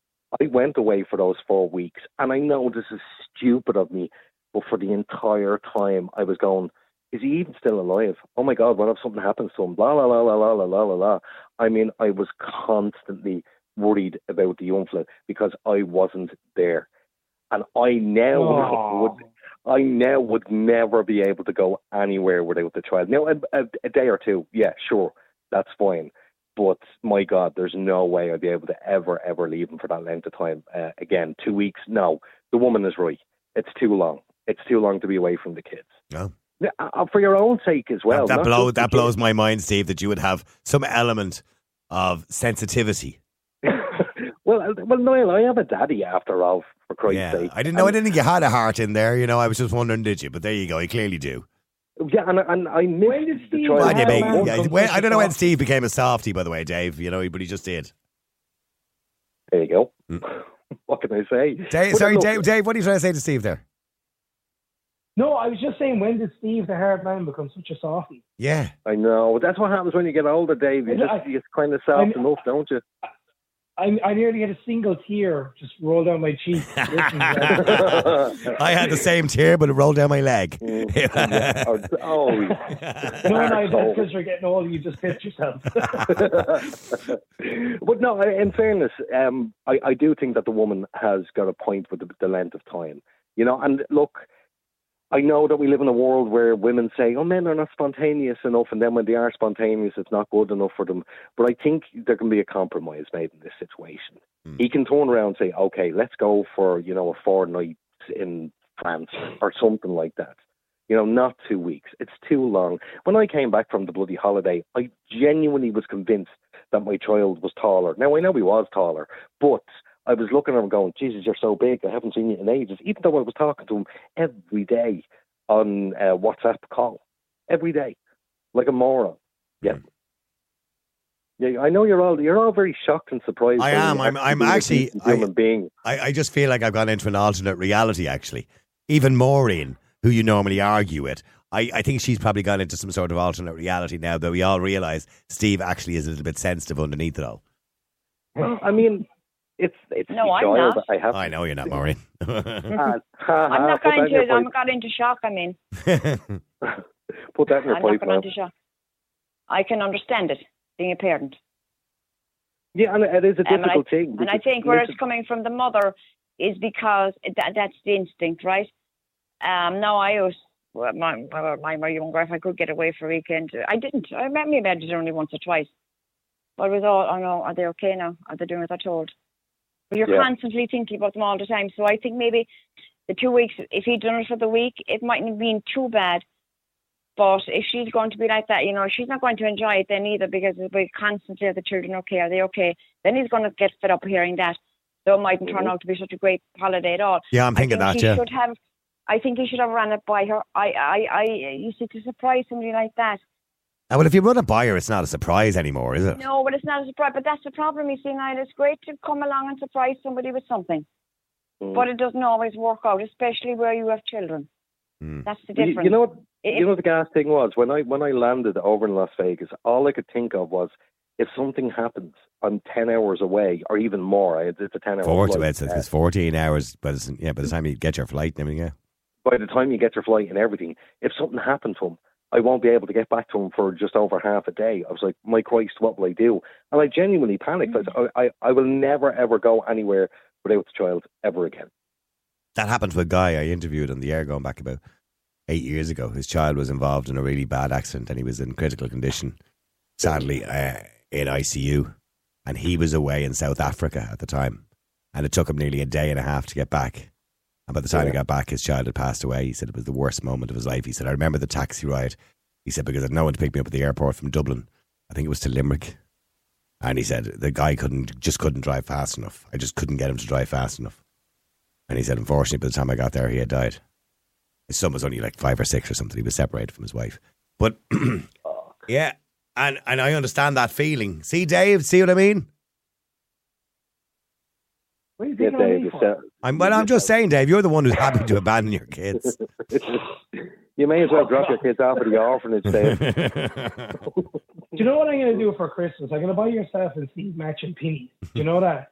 [SPEAKER 9] I went away for those four weeks. And I know this is stupid of me, but for the entire time I was going, is he even still alive? Oh, my God, what if something happens to him? Blah, blah, blah, blah, blah, blah, blah, blah. I mean, I was constantly worried about the umfla because I wasn't there. And I now
[SPEAKER 4] Oh.
[SPEAKER 9] would... I now would never be able to go anywhere without the child. Now, a, a, a day or two, yeah, sure, that's fine. But, my God, there's no way I'd be able to ever, ever leave him for that length of time. Uh, again, two weeks, no. The woman is right. It's too long. It's too long to be away from the kids.
[SPEAKER 3] No.
[SPEAKER 9] Yeah, uh, for your own sake as well.
[SPEAKER 3] that
[SPEAKER 9] not
[SPEAKER 3] blow,
[SPEAKER 9] just the
[SPEAKER 3] that blows
[SPEAKER 9] kids.
[SPEAKER 3] my mind, Steve, that you would have some element of sensitivity.
[SPEAKER 9] Well, uh, well, Niall, I have a daddy after all, for Christ's
[SPEAKER 3] Yeah,
[SPEAKER 9] sake.
[SPEAKER 3] I didn't know. I didn't think you had a heart in there. You know, I was just wondering, did you? But there you go. You clearly do.
[SPEAKER 9] Yeah, and, and I miss
[SPEAKER 4] When did
[SPEAKER 9] the
[SPEAKER 4] Steve
[SPEAKER 9] child.
[SPEAKER 3] Well, yeah,
[SPEAKER 4] have
[SPEAKER 3] mate,
[SPEAKER 4] a man
[SPEAKER 3] yeah,
[SPEAKER 4] from
[SPEAKER 3] well,
[SPEAKER 4] such
[SPEAKER 3] I
[SPEAKER 4] a
[SPEAKER 3] don't know when
[SPEAKER 4] soft-
[SPEAKER 3] Steve became a softie, by the way, Dave. You know, but he just did.
[SPEAKER 9] There you go.
[SPEAKER 3] Mm.
[SPEAKER 9] What can I say?
[SPEAKER 3] Dave,
[SPEAKER 9] But
[SPEAKER 3] sorry,
[SPEAKER 9] look,
[SPEAKER 3] Dave, Dave. What are you trying to say to Steve there?
[SPEAKER 4] No, I was just saying, when did Steve the hard man become such a softie?
[SPEAKER 3] Yeah.
[SPEAKER 9] I know. That's what happens when you get older, Dave. You just,
[SPEAKER 4] I-
[SPEAKER 9] you just kind of soft
[SPEAKER 4] I-
[SPEAKER 9] enough, don't you?
[SPEAKER 4] I, I nearly had a single tear just roll down my cheek.
[SPEAKER 3] I had the same tear, but it rolled down my leg.
[SPEAKER 9] Yeah. Oh, oh,
[SPEAKER 4] No, no, that's because you're getting older. You just piss yourself.
[SPEAKER 9] But no, in fairness, um, I, I do think that the woman has got a point with the, the length of time. You know, and look, I know that we live in a world where women say, oh, men are not spontaneous enough, and then when they are spontaneous, it's not good enough for them. But I think there can be a compromise made in this situation. Mm. He can turn around and say, okay, let's go for, you know, a fortnight in France or something like that. You know, not two weeks. It's too long. When I came back from the bloody holiday, I genuinely was convinced that my child was taller. Now, I know he was taller, but I was looking at him going, Jesus, you're so big. I haven't seen you in ages. Even though I was talking to him every day on uh, WhatsApp call. Every day. Like a moron. Yeah. Mm. Yeah, I know you're all you're all very shocked and surprised.
[SPEAKER 3] I am. I'm I'm actually
[SPEAKER 9] human
[SPEAKER 3] I,
[SPEAKER 9] being.
[SPEAKER 3] I, I just feel like I've gone into an alternate reality, actually. Even Maureen, who you normally argue with, I, I think she's probably gone into some sort of alternate reality now that we all realise Steve actually is a little bit sensitive underneath it all.
[SPEAKER 9] Well, I mean, It's it's
[SPEAKER 8] no, I'm not.
[SPEAKER 9] I, have
[SPEAKER 3] I know you're not, Maureen.
[SPEAKER 9] uh,
[SPEAKER 8] I'm not going into. I'm got into shock. I mean,
[SPEAKER 9] put that in your
[SPEAKER 8] I'm
[SPEAKER 9] pipe.
[SPEAKER 8] not going into shock. I can understand it, being a parent.
[SPEAKER 9] Yeah, and it is a difficult
[SPEAKER 8] um, and I,
[SPEAKER 9] thing.
[SPEAKER 8] And I think where it's coming from the mother is because that, that's the instinct, right? Um, now I was well, my, my my younger, if I could get away for a weekend, I didn't. I met me bed only once or twice. But it was all, oh no, are they okay now? Are they doing what they're told? But you're yeah. constantly thinking about them all the time. So I think maybe the two weeks, if he'd done it for the week, it mightn't have been too bad. But if she's going to be like that, you know, she's not going to enjoy it then either, because we constantly are the children okay? Are they okay? Then he's going to get fed up hearing that. So it mightn't mm-hmm. turn out to be such a great holiday at all.
[SPEAKER 3] Yeah, I'm thinking
[SPEAKER 8] I think
[SPEAKER 3] that,
[SPEAKER 8] he
[SPEAKER 3] yeah.
[SPEAKER 8] Should have, I think he should have run it by her. I, I, I, you see, to surprise somebody like that.
[SPEAKER 3] Uh, well, if you run it by her, it's not a surprise anymore, is it?
[SPEAKER 8] No, but it's not a surprise. But that's the problem, you see, Niall. It's great to come along and surprise somebody with something. Mm. But it doesn't always work out, especially where you have children. Mm. That's the difference.
[SPEAKER 9] You, you know what? It, you know what the gas thing was? When I when I landed over in Las Vegas, all I could think of was, if something happens, I'm ten hours away, or even more. It's a ten hour
[SPEAKER 3] Forty,
[SPEAKER 9] flight.
[SPEAKER 3] It's, it's fourteen hours, but it's, yeah, by the time you get your flight and everything, yeah.
[SPEAKER 9] By the time you get your flight and everything, if something happened to him, I won't be able to get back to him for just over half a day. I was like, my Christ, what will I do? And I genuinely panicked. Mm-hmm. I, I, I will never, ever go anywhere without the child ever again.
[SPEAKER 3] That happened to a guy I interviewed on the air going back about eight years ago. His child was involved in a really bad accident and he was in critical condition, sadly, uh, in I C U. And he was away in South Africa at the time. And it took him nearly a day and a half to get back. And by the time yeah. he got back, his child had passed away. He said it was the worst moment of his life. He said, I remember the taxi ride. He said, because I had no one to pick me up at the airport from Dublin. I think it was to Limerick. And he said, the guy couldn't, just couldn't drive fast enough. I just couldn't get him to drive fast enough. And he said, unfortunately, by the time I got there, he had died. His son was only like five or six or something. He was separated from his wife. But, yeah, and, and I understand that feeling. See, Dave, see what I mean?
[SPEAKER 4] What are you thinking yeah, Dave, for?
[SPEAKER 3] I'm, well, I'm just saying, Dave, you're the one who's happy to abandon your kids.
[SPEAKER 9] You may as well drop your kids off at the orphanage, Dave.
[SPEAKER 4] Do you know what I'm going to do for Christmas? I'm going to buy yourself and Steve matching pennies. Do you know that?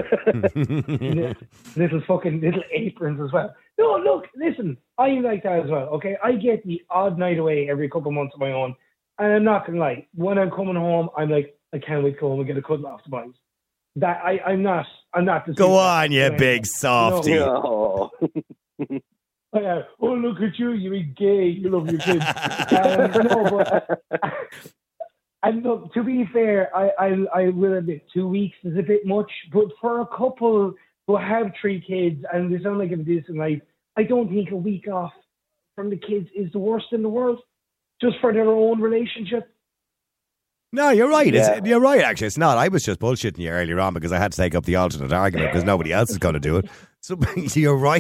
[SPEAKER 4] little fucking little aprons as well. No, look, listen, I'm like that as well, okay? I get the odd night away every couple of months of my own, and I'm not going to lie. When I'm coming home, I'm like, I can't wait to go home and get a cuddle off the boys. That I, I'm not. I'm not.
[SPEAKER 3] Go on, you big softy.
[SPEAKER 9] No.
[SPEAKER 4] Oh, yeah. Oh, look at you! You're gay. You love your kids. um, no, but and look. To be fair, I, I, I will admit two weeks is a bit much. But for a couple who have three kids and they sound like a decent life, I don't think a week off from the kids is the worst in the world. Just for their own relationship.
[SPEAKER 3] No, you're right.
[SPEAKER 9] Yeah.
[SPEAKER 3] It's, you're right, actually. It's not. I was just bullshitting you earlier on because I had to take up the alternate argument because nobody else is going to do it. So you're right.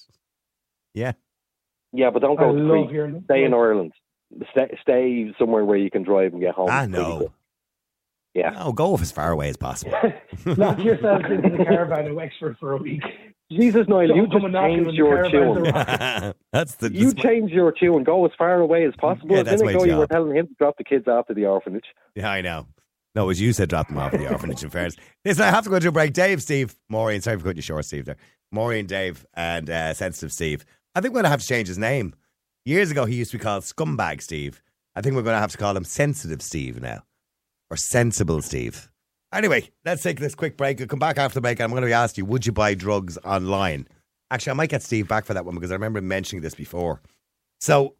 [SPEAKER 3] Yeah.
[SPEAKER 9] Yeah, but don't
[SPEAKER 4] I
[SPEAKER 9] go to
[SPEAKER 4] love
[SPEAKER 9] Crete.
[SPEAKER 4] hearing it.
[SPEAKER 9] Stay in Ireland. Stay, stay somewhere where you can drive and get home.
[SPEAKER 3] I
[SPEAKER 9] pretty
[SPEAKER 3] know.
[SPEAKER 9] quick. Yeah.
[SPEAKER 3] No, go as far away as possible.
[SPEAKER 4] Lock yourself into the caravan in Wexford for a week.
[SPEAKER 9] Jesus, Niall,
[SPEAKER 4] Don't
[SPEAKER 9] you
[SPEAKER 4] come
[SPEAKER 9] just
[SPEAKER 4] and knock him
[SPEAKER 9] changed
[SPEAKER 4] in the
[SPEAKER 9] your
[SPEAKER 4] caravan
[SPEAKER 9] tune.
[SPEAKER 4] to
[SPEAKER 3] That's the.
[SPEAKER 9] You change your tune. Go as far away as possible.
[SPEAKER 3] Yeah,
[SPEAKER 9] a
[SPEAKER 3] that's
[SPEAKER 9] minute
[SPEAKER 3] my
[SPEAKER 9] ago, you
[SPEAKER 3] job.
[SPEAKER 9] were telling him to drop the kids after the orphanage.
[SPEAKER 3] Yeah, I know. No, it was you said drop them off at the orphanage in fairness. Listen, I have to go to a break. Dave, Steve, Maureen, sorry for cutting you short, Steve, there. Maureen, Dave, and uh, Sensitive Steve. I think we're going to have to change his name. Years ago, he used to be called Scumbag Steve. I think we're going to have to call him Sensitive Steve now. Or Sensible Steve. Anyway, let's take this quick break. We'll come back after the break, and I'm going to be asking you, would you buy drugs online? Actually, I might get Steve back for that one because I remember him mentioning this before. So,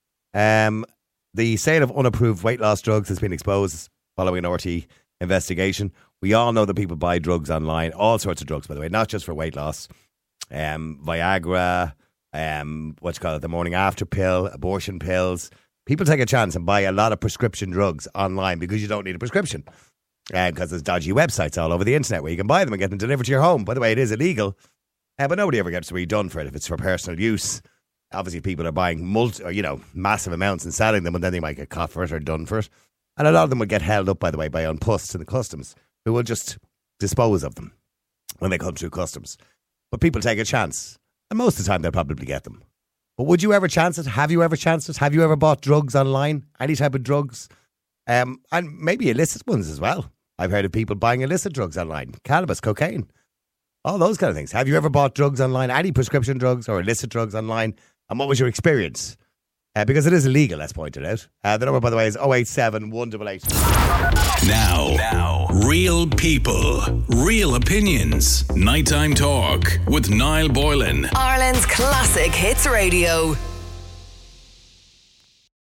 [SPEAKER 3] um, the sale of unapproved weight loss drugs has been exposed following an R T investigation. We all know that people buy drugs online, all sorts of drugs, by the way, not just for weight loss. Um, Viagra, um, what you call it, the morning after pill, abortion pills. People take a chance and buy a lot of prescription drugs online because you don't need a prescription. Because uh, there's dodgy websites all over the internet where you can buy them and get them delivered to your home. By the way, it is illegal, uh, but nobody ever gets redone for it if it's for personal use. Obviously, people are buying multi, or, you know, massive amounts and selling them, and then they might get caught for it or done for it. And a lot of them would get held up, by the way, by An Post and the customs, who will just dispose of them when they come through customs. But people take a chance, and most of the time they'll probably get them. But would you ever chance it? Have you ever chanced it? Have you ever bought drugs online? Any type of drugs? Um, and maybe illicit ones as well. I've heard of people buying illicit drugs online. Cannabis, cocaine, all those kind of things. Have you ever bought drugs online? Any prescription drugs or illicit drugs online? And what was your experience? Uh, because it is illegal, let's point it out. Uh, the number, by the way, is oh eight seven, one eight eight.
[SPEAKER 1] Now, now, real people, real opinions. Nighttime Talk with Niall Boylan.
[SPEAKER 2] Ireland's classic hits radio.